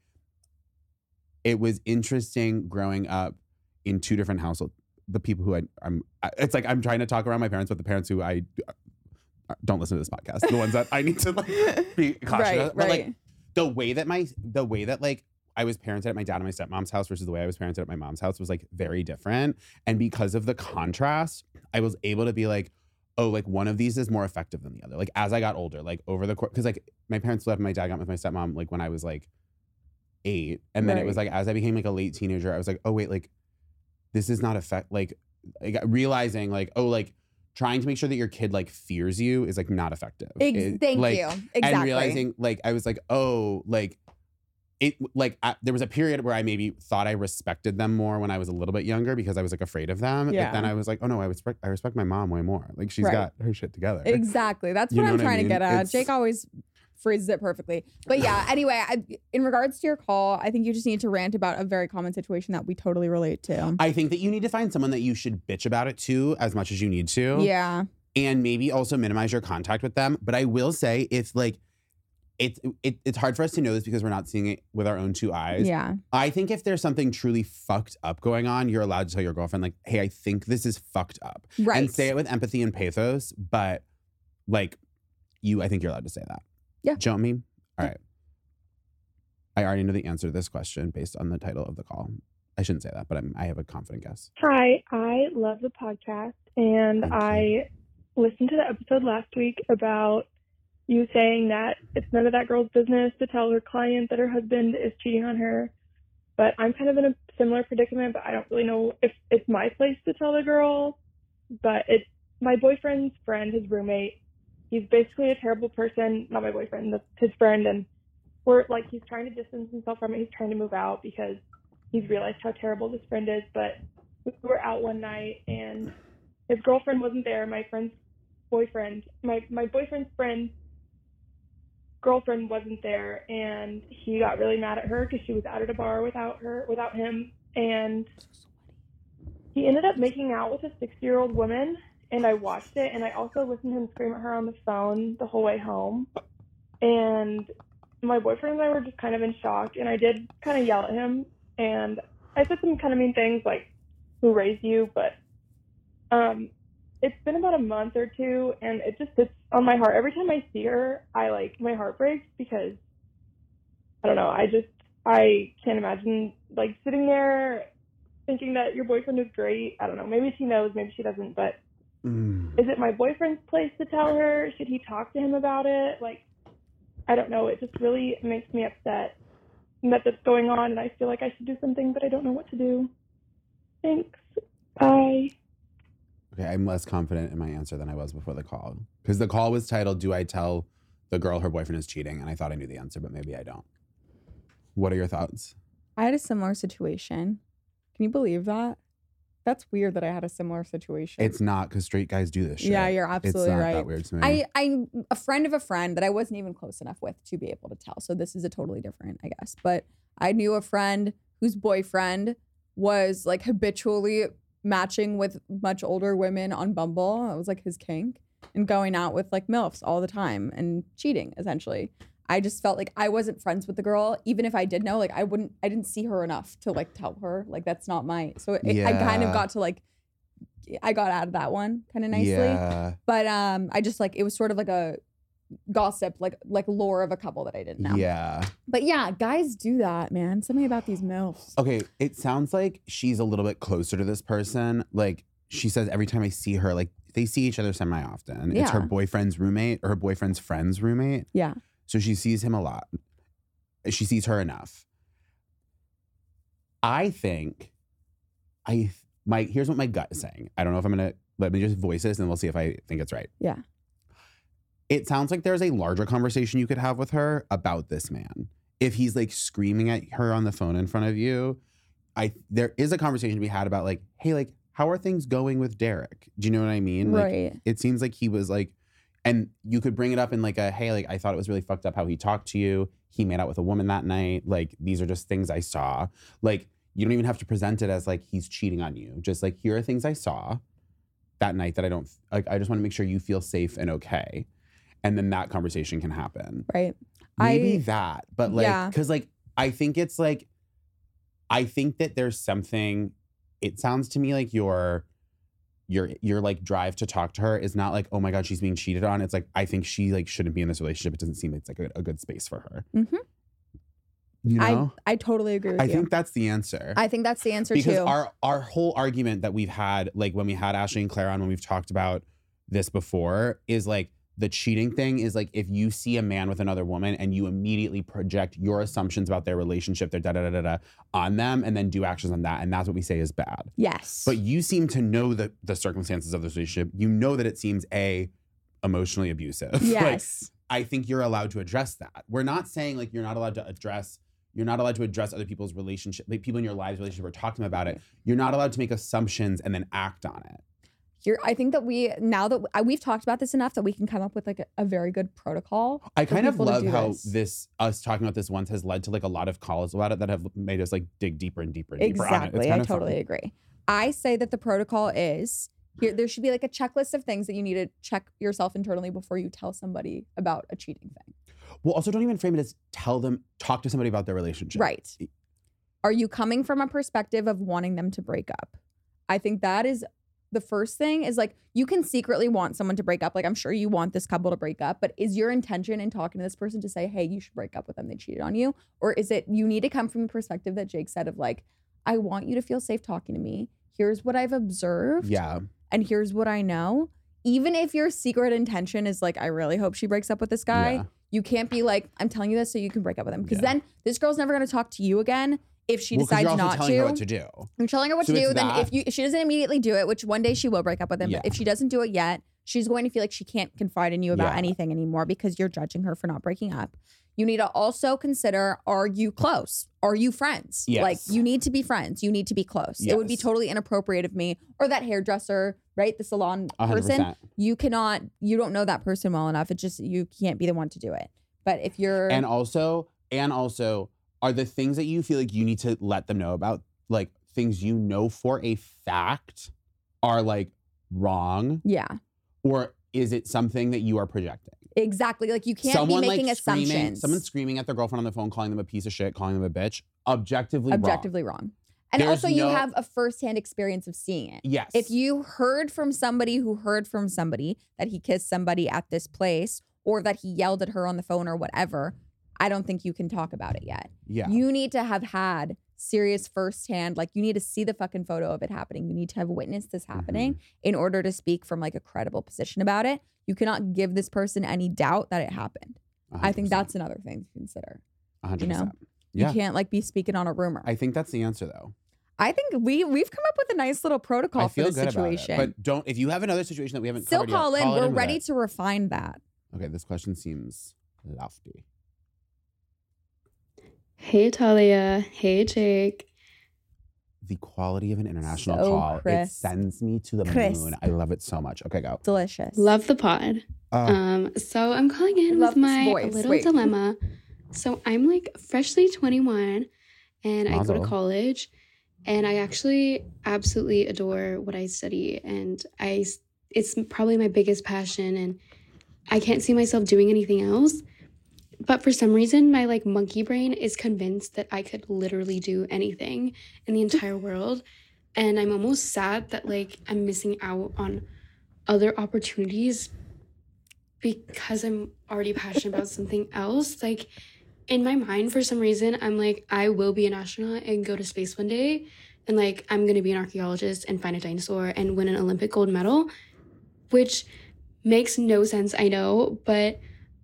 it was interesting growing up in two different households. The people who I, I'm, I- it's like I'm trying to talk around my parents, but the parents who I uh, don't listen to this podcast, the ones that I need to like be cautious Right, of. But like right. the way that my, the way that like I was parented at my dad and my stepmom's house versus the way I was parented at my mom's house was like very different. And because of the contrast, I was able to be like, oh, like one of these is more effective than the other. Like as I got older, like over the course, because like my parents left, my dad got with my stepmom like when I was like eight, and then it was Right. like as I became like a late teenager, I was like, oh wait, like this is not effect. Like, like realizing like oh like trying to make sure that your kid like fears you is like not effective. Ex- It- thank like, you. Exactly. And realizing like I was like oh like. It like I, there was a period where I maybe thought I respected them more when I was a little bit younger because I was like afraid of them. Yeah. But then I was like, oh no, I respect I respect my mom way more. Like she's Right. got her shit together. Exactly. That's You what know I'm what I trying to mean? get at. It's- Jake always phrases it perfectly. But yeah, anyway, I, in regards to your call, I think you just need to rant about a very common situation that we totally relate to. I think that you need to find someone that you should bitch about it to as much as you need to. Yeah. And maybe also minimize your contact with them. But I will say if like it's it, it's hard for us to know this because we're not seeing it with our own two eyes. Yeah. I think if there's something truly fucked up going on, you're allowed to tell your girlfriend, like, hey, I think this is fucked up. Right. And say it with empathy and pathos, but like you, I think you're allowed to say that. Yeah. Do you know what I mean? All right. I already know the answer to this question based on the title of the call. I shouldn't say that, but I'm, I have a confident guess. Hi, I love the podcast, and Thank you. I listened to the episode last week about you saying that it's none of that girl's business to tell her client that her husband is cheating on her. But I'm kind of in a similar predicament, but I don't really know if it's my place to tell the girl. But it's my boyfriend's friend, his roommate. He's basically a terrible person. Not my boyfriend, that's his friend. And we're like, he's trying to distance himself from it. He's trying to move out because he's realized how terrible this friend is. But we were out one night and his girlfriend wasn't there. My friend's boyfriend, my, my boyfriend's friend, girlfriend wasn't there, and he got really mad at her because she was out at a bar without her, without him, and he ended up making out with a sixty-year-old woman, and I watched it, and I also listened to him scream at her on the phone the whole way home, and my boyfriend and I were just kind of in shock, and I did kind of yell at him, and I said some kind of mean things like, who raised you, but um, it's been about a month or two, and it just sits on my heart. Every time I see her, I like, my heart breaks because, I don't know, I just, I can't imagine, like, sitting there thinking that your boyfriend is great. I don't know, maybe she knows, maybe she doesn't, but Mm. is it my boyfriend's place to tell her? Should he talk to him about it? Like, I don't know, it just really makes me upset that that's going on, and I feel like I should do something, but I don't know what to do. Thanks. Bye. Okay, I'm less confident in my answer than I was before the call. Because the call was titled, Do I Tell the Girl Her Boyfriend is Cheating? And I thought I knew the answer, but maybe I don't. What are your thoughts? I had a similar situation. Can you believe that? That's weird that I had a similar situation. It's not because straight guys do this shit. Yeah, you're absolutely it's not right. that weird to me. I, I'm a friend of a friend that I wasn't even close enough with to be able to tell. So this is a totally different, I guess. But I knew a friend whose boyfriend was like habitually matching with much older women on Bumble. It was like his kink, and going out with like MILFs all the time and cheating essentially. I just felt like I wasn't friends with the girl. Even if I did know, like I wouldn't, I didn't see her enough to like tell her, like that's not my, so it, Yeah. I kind of got to like, I got out of that one kind of nicely. Yeah. But um, I just like, it was sort of like a gossip, like like lore of a couple that I didn't know. Yeah. But yeah, guys do that, man. Something about these MILFs. Okay, it sounds like she's a little bit closer to this person. Like she says every time I see her, like they see each other semi-often. It's her Yeah. boyfriend's roommate or her boyfriend's friend's roommate. Yeah. So she sees him a lot. She sees her enough. I think, I my here's what my gut is saying. I don't know if I'm gonna let me just voice this and we'll see if I think it's right. Yeah. It sounds like there's a larger conversation you could have with her about this man. If he's like screaming at her on the phone in front of you, I there is a conversation to be had about like, hey, like, how are things going with Derek? Do you know what I mean? Like, Right. it seems like he was like, and you could bring it up in like a, hey, like, I thought it was really fucked up how he talked to you. He made out with a woman that night. Like, these are just things I saw. Like, you don't even have to present it as like he's cheating on you. Just like, here are things I saw that night that I don't, like, I just want to make sure you feel safe and okay. And then that conversation can happen. Right. Maybe I, that, but like, yeah. because like, I think it's like, I think that there's something, it sounds to me like your, your, your like drive to talk to her is not like, oh my God, she's being cheated on. It's like, I think she like shouldn't be in this relationship. It doesn't seem it's like a, a good space for her. Mm-hmm. You know? I, I totally agree with I you. think that's the answer. I think that's the answer because too. our our whole argument that we've had, like when we had Ashley and Claire on, when we've talked about this before, is like the cheating thing is like if you see a man with another woman and you immediately project your assumptions about their relationship, their da da da da da on them, and then do actions on that, and that's what we say is bad. Yes. But you seem to know the the circumstances of this relationship. You know that it seems a emotionally abusive. Yes. Like, I think you're allowed to address that. We're not saying like you're not allowed to address. You're not allowed to address other people's relationship, like people in your lives' relationship. We're talking about it. You're not allowed to make assumptions and then act on it. You're, I think that we, now that I, we've talked about this enough that we can come up with like a, a very good protocol. I for kind of people to love do how this. this, us talking about this once has led to like a lot of calls about it that have made us like dig deeper and deeper and deeper on it. It's Exactly. kind I of totally fun. agree. I say that the protocol is here. There should be like a checklist of things that you need to check yourself internally before you tell somebody about a cheating thing. Well, also don't even frame it as tell them, talk to somebody about their relationship. Right. Are you coming from a perspective of wanting them to break up? I think that is the first thing is like, you can secretly want someone to break up. Like, I'm sure you want this couple to break up, but is your intention in talking to this person to say, hey, you should break up with them, they cheated on you? Or is it, you need to come from the perspective that Jake said of like, I want you to feel safe talking to me. Here's what I've observed. Yeah. And here's what I know. Even if your secret intention is like, I really hope she breaks up with this guy, Yeah. you can't be like, I'm telling you this so you can break up with him. Because Yeah. then this girl's never going to talk to you again if she Well, 'cause decides you're also not telling to. her what to do. I'm telling her what So to do. it's Then that. if you if she doesn't immediately do it, which one day she will break up with him, Yeah. but if she doesn't do it yet, she's going to feel like she can't confide in you about Yeah. anything anymore because you're judging her for not breaking up. You need to also consider, are you close? Are you friends? Yes. Like, you need to be friends. You need to be close. It would be Yes. totally inappropriate of me or that hairdresser, right? The salon one hundred person. percent. You cannot, you don't know that person well enough. It just, you can't be the one to do it. But if you're, And also, and also, are the things that you feel like you need to let them know about, like things you know for a fact are like wrong, yeah, or is it something that you are projecting? exactly. Like, you can't someone be making like screaming, assumptions. someone screaming at their girlfriend on the phone, calling them a piece of shit, calling them a bitch, objectively, objectively wrong. wrong. And There's also, you no- have a firsthand experience of seeing it. Yes. If you heard from somebody who heard from somebody that he kissed somebody at this place or that he yelled at her on the phone or whatever, I don't think you can talk about it yet. yeah. You need to have had serious firsthand, like you need to see the fucking photo of it happening. You need to have witnessed this happening Mm-hmm. in order to speak from like a credible position about it. You cannot give this person any doubt that it happened. I think that's another thing to consider. one hundred you know? percent. Yeah. You can't like be speaking on a rumor. I think that's the answer though. I think we we've come up with a nice little protocol I feel for the good situation. about it. But don't, if you have another situation that we haven't Still covered call yet, in. call We're with ready it. to refine that. Okay, this question seems lofty. Hey, Talia. Hey, Jake. the quality of an international So call. crisp. It sends me to the Crisp. moon. I love it so much. Okay, go. Delicious. Love the pod. Uh, Um, so I'm calling in Love with this my voice. little Wait. dilemma. So I'm like freshly twenty-one and I go to Mazel. college and I actually absolutely adore what I study and I it's probably my biggest passion and I can't see myself doing anything else. But for some reason, my like monkey brain is convinced that I could literally do anything in the entire world. And I'm almost sad that like I'm missing out on other opportunities because I'm already passionate about something else. Like in my mind, for some reason, I'm like, I will be an astronaut and go to space one day. And like, I'm going to be an archaeologist and find a dinosaur and win an Olympic gold medal, which makes no sense, I know, but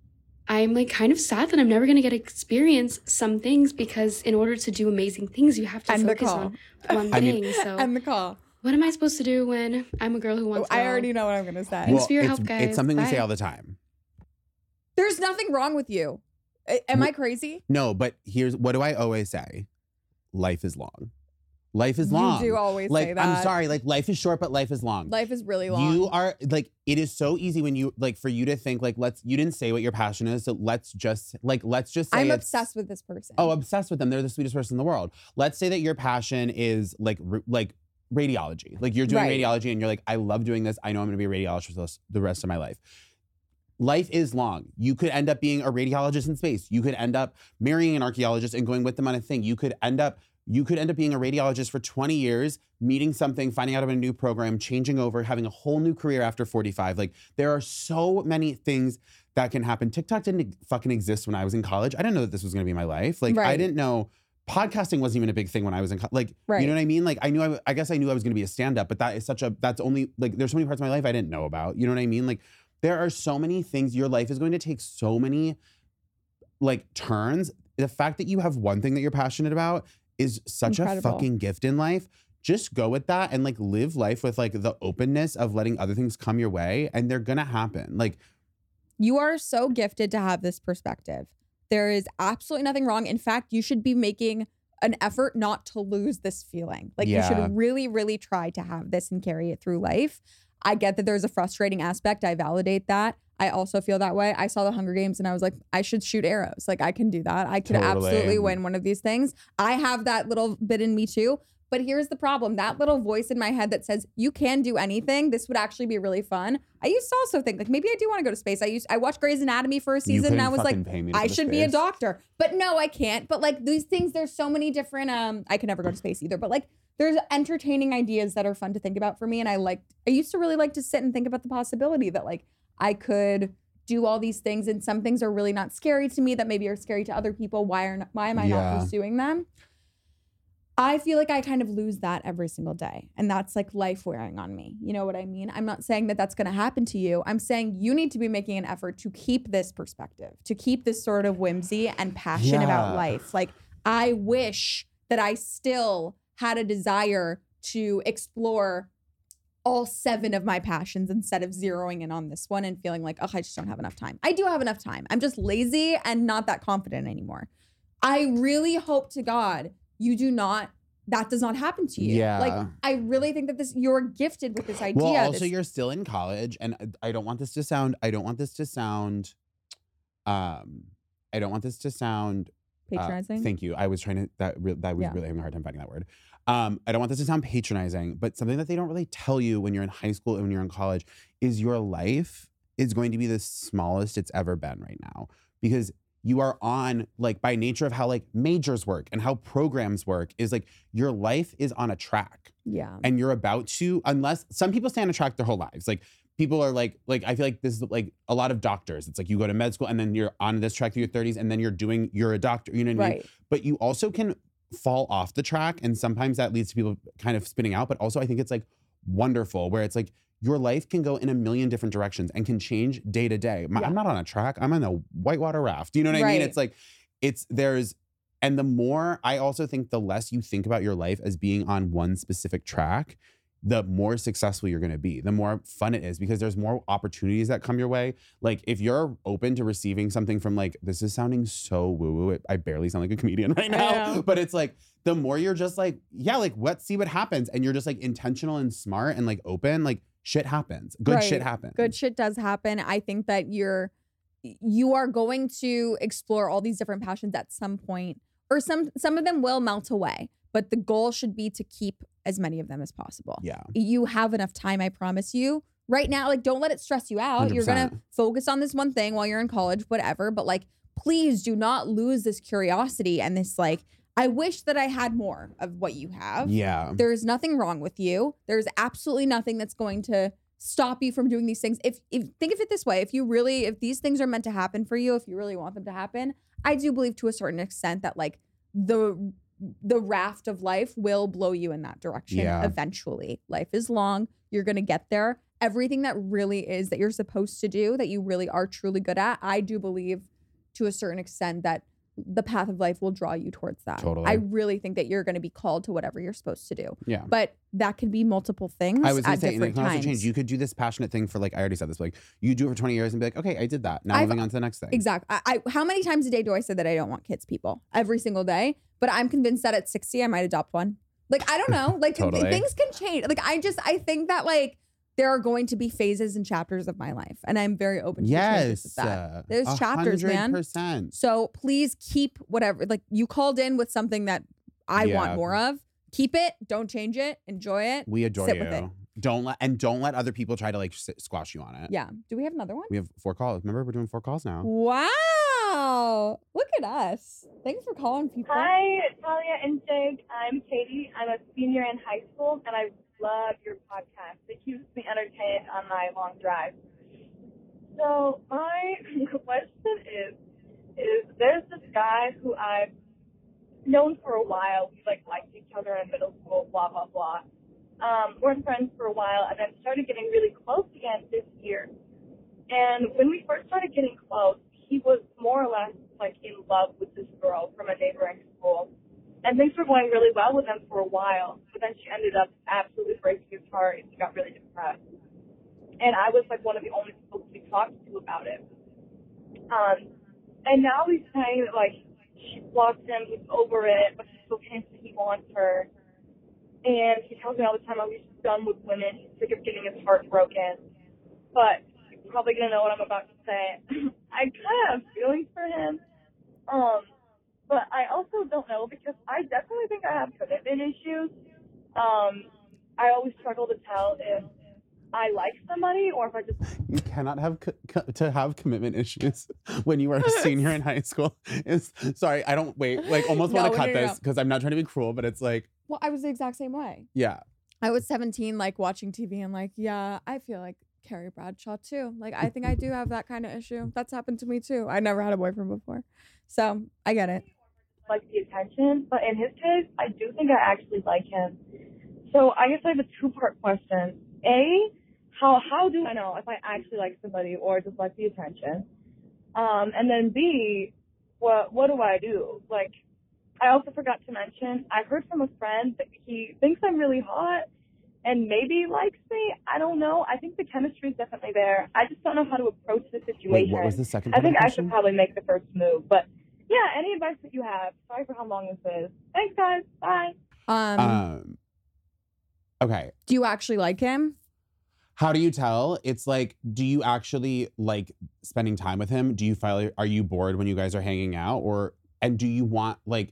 I'm like kind of sad that I'm never going to get to experience some things because in order to do amazing things, you have to End the focus call. on one I thing. mean- so End the call. what am I supposed to do when I'm a girl who Oh, wants I to already know what I'm gonna say. Thanks for your it's, help, guys. It's something we say Bye. all the time. There's nothing wrong with you. A- Am I crazy? No, but here's what do I always say? Life is long. Life is You long. do always like say I'm that. sorry, like life is short, but life is long. Life is really long. You are like it is so easy when you like for you to think like let's you didn't say what your passion is, so let's just like let's just say I'm it's- obsessed with this person. Oh, obsessed with them. They're the sweetest person in the world. Let's say that your passion is like r- like radiology. Like you're doing Right. radiology and you're like, I love doing this. I know I'm going to be a radiologist for the- the rest of my life. Life is long. You could end up being a radiologist in space. You could end up marrying an archaeologist and going with them on a thing. You could end up you could end up being a radiologist for twenty years, meeting something, finding out about a new program, changing over, having a whole new career after forty-five. Like there are so many things that can happen. TikTok didn't fucking exist when I was in college. I didn't know that this was going to be my life. Like I Right. didn't know podcasting wasn't even a big thing when I was in co- like Right. you know what I mean? Like I knew I, I guess I knew I was going to be a stand-up, but that is such a that's only like there's so many parts of my life I didn't know about. You know what I mean? Like there are so many things. Your life is going to take so many like turns. The fact that you have one thing that you're passionate about is such Incredible. a fucking gift in life. Just go with that and like live life with like the openness of letting other things come your way and they're gonna happen. Like You are so gifted to have this perspective. There is absolutely nothing wrong. In fact, you should be making an effort not to lose this feeling. Like you Yeah. should really, really try to have this and carry it through life. I get that there's a frustrating aspect. I validate that. I also feel that way. I saw the Hunger Games and I was like, I should shoot arrows. Like I can do that. I could Totally. absolutely win one of these things. I have that little bit in me too. But here's the problem. That little voice in my head that says, you can do anything. This would actually be really fun. I used to also think like, maybe I do want to go to space. I used I watched Grey's Anatomy for a you season and I couldn't was like, fucking pay me to I go to should be a space. doctor. But no, I can't. But like these things, there's so many different, um, I could never go to space either. But like there's entertaining ideas that are fun to think about for me. And I like, I used to really like to sit and think about the possibility that like I could do all these things and some things are really not scary to me that maybe are scary to other people. Why are not, why am I Yeah. not pursuing them? I feel like I kind of lose that every single day. And that's like life wearing on me. You know what I mean? I'm not saying that that's going to happen to you. I'm saying you need to be making an effort to keep this perspective, to keep this sort of whimsy and passion Yeah. about life. Like, I wish that I still had a desire to explore all seven of my passions instead of zeroing in on this one and feeling like, oh, I just don't have enough time. I do have enough time. I'm just lazy and not that confident anymore. I really hope to God you do not, that does not happen to you. Yeah. Like, I really think that this, you're gifted with this idea. Well, also this- you're still in college, and I don't want this to sound. I don't want this to sound. Um, I don't want this to sound uh, patronizing. thank you. I was trying to that. Re- that was Yeah. really having a hard time finding that word. Um, I don't want this to sound patronizing, but something that they don't really tell you when you're in high school and when you're in college is your life is going to be the smallest it's ever been right now because you are on like by nature of how like majors work and how programs work is like your life is on a track. Yeah. And you're about to, unless some people stay on a track their whole lives. Like people are like, like I feel like this is like a lot of doctors. It's like you go to med school and then you're on this track through your thirties and then you're doing, you're a doctor, you know what I mean? Right. But you also can fall off the track and sometimes that leads to people kind of spinning out. But also I think it's like wonderful where it's like your life can go in a million different directions and can change day to day. My- Yeah. I'm not on a track. I'm on a whitewater raft. You know what I mean? Right. It's like, it's there's, and the more, I also think the less you think about your life as being on one specific track, the more successful you're going to be, the more fun it is, because there's more opportunities that come your way. Like if you're open to receiving something from like, this is sounding so woo woo. I barely sound like a comedian right now, but it's like, the more you're just like, yeah, like let's see what happens. And you're just like intentional and smart and like open, like shit happens. Good Right. shit happens. Good shit does happen. I think that you're, you are going to explore all these different passions at some point, or some, some of them will melt away, but the goal should be to keep as many of them as possible. Yeah. You have enough time, I promise you. Right now, like, don't let it stress you out. one hundred You're percent. going to focus on this one thing while you're in college, whatever. But, like, please do not lose this curiosity and this, like, I wish that I had more of what you have. Yeah. There's nothing wrong with you. There's absolutely nothing that's going to stop you from doing these things. If, if think of it this way, if you really, if these things are meant to happen for you, if you really want them to happen, I do believe to a certain extent that, like, the the raft of life will blow you in that direction Yeah. eventually. Life is long. You're going to get there. Everything that really is that you're supposed to do, that you really are truly good at, I do believe to a certain extent that the path of life will draw you towards that. Totally. I really think that you're going to be called to whatever you're supposed to do. Yeah. But that can be multiple things I was gonna at say, and it different can also times. change. You could do this passionate thing for like, I already said this, but like you do it for twenty years and be like, okay, I did that. Now I've- moving on to the next thing. Exactly. I, I how many times a day do I say that I don't want kids, people? Every single day. But I'm convinced that at sixty, I might adopt one. Like, I don't know. Like, th- Totally. things can change. Like, I just, I think that, like, there are going to be phases and chapters of my life. And I'm very open to the changes Yes. of that. uh, There's a chapters, man. hundred percent. So please keep whatever, like, you called in with something that I Yeah. want more of. Keep it. Don't change it. Enjoy it. We adore Sit you. with it. Don't let and don't let other people try to like s- squash you on it. Yeah. Do we have another one? We have four calls. Remember, we're doing four calls now. Wow. Look at us. Thanks for calling, people. Hi, Talia and Jake. I'm Katie. I'm a senior in high school, and I love your podcast. It keeps me entertained on my long drive. So my question is, is there's this guy who I've known for a while. We like liked each other in middle school, blah blah blah. Um, weren't friends for a while, and then started getting really close again this year. And when we first started getting close, he was more or less like in love with this girl from a neighboring school. And things were going really well with them for a while, but then she ended up absolutely breaking his heart, and he got really depressed. And I was like one of the only people to be talked to about it. Um, and now he's saying that like she blocked him, he's over it, but he still thinks that he wants her. And he tells me all the time how he's done with women, he's sick of getting his heart broken. But you're probably gonna know what I'm about to say. I kind of have feelings for him. Um, but I also don't know because I definitely think I have commitment issues. Um, I always struggle to tell if I like somebody or if I just. You cannot have co- co- to have commitment issues when you are a senior in high school. Is sorry, I don't wait. Like almost No, want to no, cut no, no. this because I'm not trying to be cruel, but it's like, Well, I was the exact same way. yeah, I was seventeen, like watching T V and like, yeah, I feel like Carrie Bradshaw too. Like, I think I do have that kind of issue. That's happened to me too. I never had a boyfriend before. So I get it. Like the attention, but in his case, I do think I actually like him. So I guess I have a two-part question. A, how how do I know if I actually like somebody or just like the attention? Um, and then B, what what do I do? Like, I also forgot to mention, I heard from a friend that he thinks I'm really hot and maybe likes me. I don't know. I think the chemistry is definitely there. I just don't know how to approach the situation. wait, what was the second? I part of think the I should question? probably make the first move, but. Yeah, any advice that you have. Sorry for how long this is. Thanks, guys. Bye. Um, Um. Okay. do you actually like him? How do you tell? It's like, do you actually like spending time with him? Do you feel, are you bored when you guys are hanging out, or and do you want like?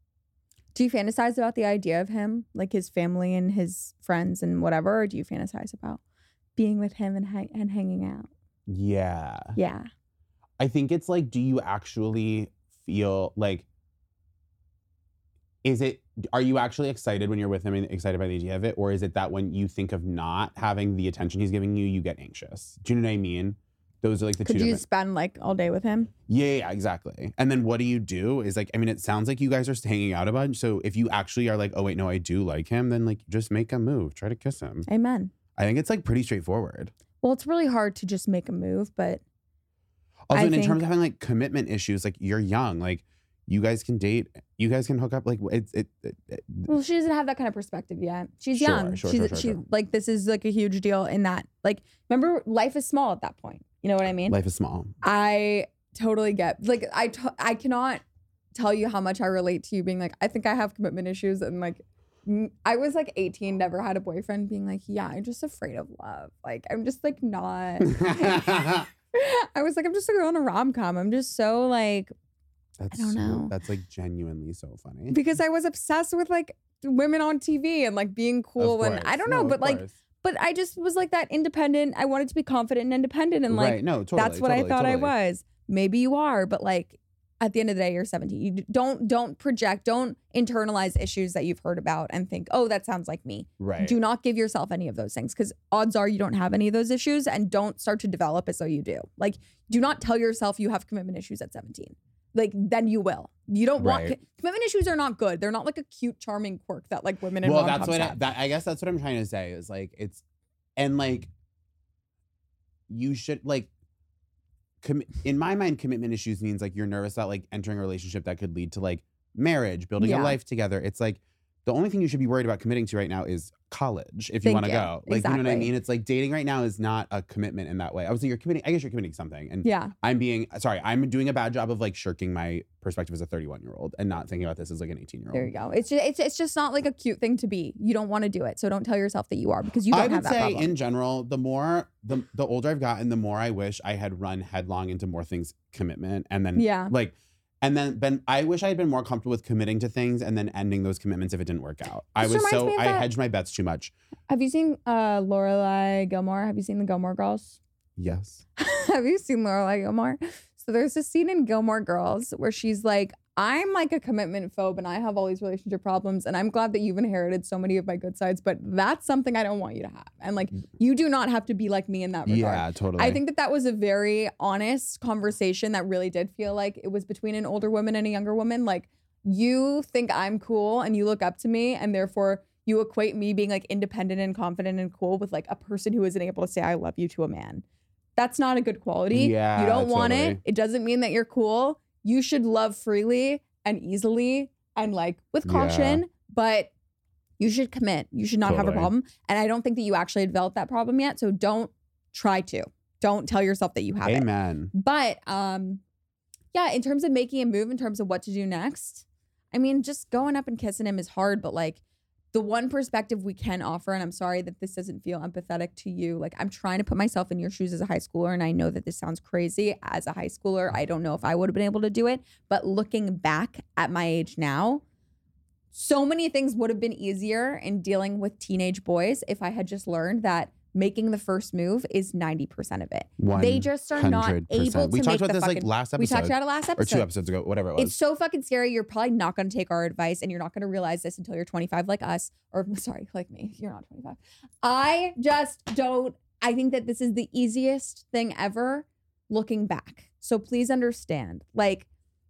Do you fantasize about the idea of him, like his family and his friends and whatever, or do you fantasize about being with him and hang- and hanging out? Yeah. Yeah. I think it's like, do you actually feel like, is it, are you actually excited when you're with him and excited by the idea of it? Or is it that when you think of not having the attention he's giving you, you get anxious? Do you know what I mean? Those are like the Could two you different. spend like all day with him? Yeah, yeah, exactly. And then what do you do is like, I mean, it sounds like you guys are hanging out a bunch. So if you actually are like, oh wait, no, I do like him, then like just make a move. Try to kiss him. Amen. I think it's like pretty straightforward. Well, it's really hard to just make a move, but Also, I and in terms think- of having like commitment issues, like you're young, like you guys can date, you guys can hook up. Like it's it. it, it Well, she doesn't have that kind of perspective yet. She's Sure, young. sure, She's sure, sure, she sure. like this is like a huge deal in that. Like, remember, life is small at that point. You know what I mean? life is small. I totally get like I t- I cannot tell you how much I relate to you being like, I think I have commitment issues, and like m- I was like eighteen, never had a boyfriend, being like, yeah, I'm just afraid of love. Like I'm just like not. I was like, I'm just a girl in a rom com. I'm just so like That's I don't so- know. That's like genuinely so funny. because I was obsessed with like women on T V and like being cool, Of and I course. don't No, know, of but like. course. But I just was like that independent. I wanted to be confident and independent, and like right. No, totally. that's what totally, I thought totally. I was. Maybe you are, but like at the end of the day, you're seventeen. You d- don't don't project, don't internalize issues that you've heard about and think, oh, that sounds like me. Right. Do not give yourself any of those things, because odds are you don't have any of those issues, and don't start to develop as though you do. Like, do not tell yourself you have commitment issues at seventeen. Like, then you will. You don't want Right. commitment issues are not good. They're not like a cute, charming quirk that like women in well, rom-coms that's what I, have. that I guess that's what I'm trying to say is like it's and like you should like com- in my mind commitment issues means like you're nervous about like entering a relationship that could lead to like marriage, building Yeah. a life together. It's like the only thing you should be worried about committing to right now is college if you Thank want to you. go. Like you know what I Exactly. mean? It's like dating right now is not a commitment in that way. I was like you're committing I guess you're committing something. And Yeah. I'm being sorry, I'm doing a bad job of like shirking my perspective as a thirty-one year old and not thinking about this as like an eighteen year old. There you go. It's just it's, it's just not like a cute thing to be. You don't want to do it. So don't tell yourself that you are, because you don't I have would that say problem. in general, the more the the older I've gotten, the more I wish I had run headlong into more things commitment and then Yeah. like and then been I wish I had been more comfortable with committing to things and then ending those commitments if it didn't work out. I This was reminds so me of I that- hedged my bets too much. Have you seen uh Lorelai Gilmore? Have you seen the Gilmore Girls? Yes. Have you seen Lorelai Gilmore? So there's a scene in Gilmore Girls where she's like, I'm like a commitment phobe and I have all these relationship problems, and I'm glad that you've inherited so many of my good sides, but that's something I don't want you to have. And like, you do not have to be like me in that regard. Yeah, totally. I think that that was a very honest conversation that really did feel like it was between an older woman and a younger woman. Like, you think I'm cool and you look up to me, and therefore you equate me being like independent and confident and cool with like a person who isn't able to say I love you to a man. That's not a good quality. Yeah, you don't want totally. it. It doesn't mean that you're cool. You should love freely and easily and like with Yeah. caution, but you should commit. You should not have a Totally. problem. And I don't think that you actually developed that problem yet. So don't try to. Don't tell yourself that you have it. Amen. But um, yeah, in terms of making a move, in terms of what to do next, I mean, just going up and kissing him is hard, but like the one perspective we can offer, and I'm sorry that this doesn't feel empathetic to you. Like, I'm trying to put myself in your shoes as a high schooler, and I know that this sounds crazy. As a high schooler, I don't know if I would have been able to do it, but looking back at my age now, so many things would have been easier in dealing with teenage boys if I had just learned that making the first move is ninety percent of it. They just are not one hundred percent. able to We make talked about the this fucking, like last episode. we talked about it last or episode. two episodes ago, whatever it was. It's so fucking scary. You're probably not going to take our advice, and you're not going to realize this until you're twenty-five like us, or sorry, like me. You're not twenty-five. I just don't, I think that this is the easiest thing ever looking back. So please understand. Like,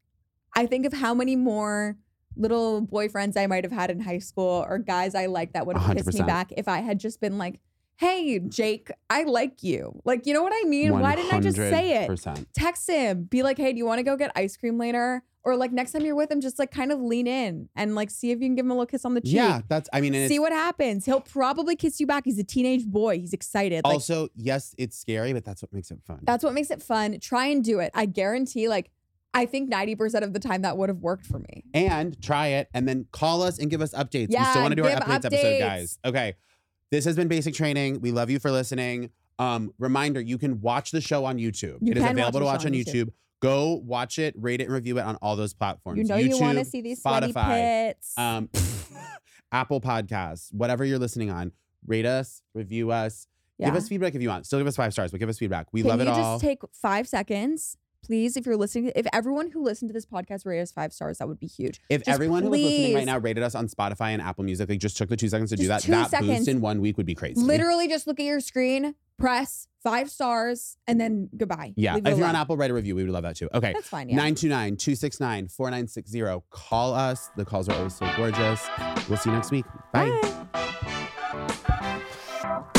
I think of how many more little boyfriends I might have had in high school, or guys I liked that would have kissed me one hundred percent. back if I had just been like, hey, Jake, I like you. Like, you know what I mean? Why didn't I just say it? one hundred percent. Text him. Be like, hey, do you want to go get ice cream later? Or like next time you're with him, just like kind of lean in and like see if you can give him a little kiss on the cheek. Yeah, that's, I mean, and See it's, what happens. He'll probably kiss you back. He's a teenage boy. He's excited. Like, also, yes, it's scary, but that's what makes it fun. that's what makes it fun. Try and do it. I guarantee, like, I think ninety percent of the time that would have worked for me. And try it and then call us and give us updates. we Yeah, still want to do our give updates, episode, updates. guys. Okay. This has been Basic Training. We love you for listening. Um, reminder, you can watch the show on YouTube. You it is can available to watch watch the on show on YouTube. Go watch it, rate it, and review it on all those platforms. You know YouTube, you want to see these sweaty Spotify, pits. um, Apple Podcasts, whatever you're listening on. Rate us, review us. Give Yeah. us feedback if you want. Still give us five stars, but give us feedback. We Can love it you all. just take five seconds, please, if you're listening? If everyone who listened to this podcast rated us five stars, that would be huge. If Just everyone who was listening right please. now rated us on Spotify and Apple Music, like just took the two seconds to do that, Just two that seconds. boost in one week would be crazy. Literally just look at your screen, press five stars, and then goodbye. Yeah. Leave it If you're on alone. Apple, write a review. We would love that too. Okay. That's fine, yeah. nine two nine, two six nine, four nine six zero. Call us. The calls are always so gorgeous. We'll see you next week. Bye. Bye.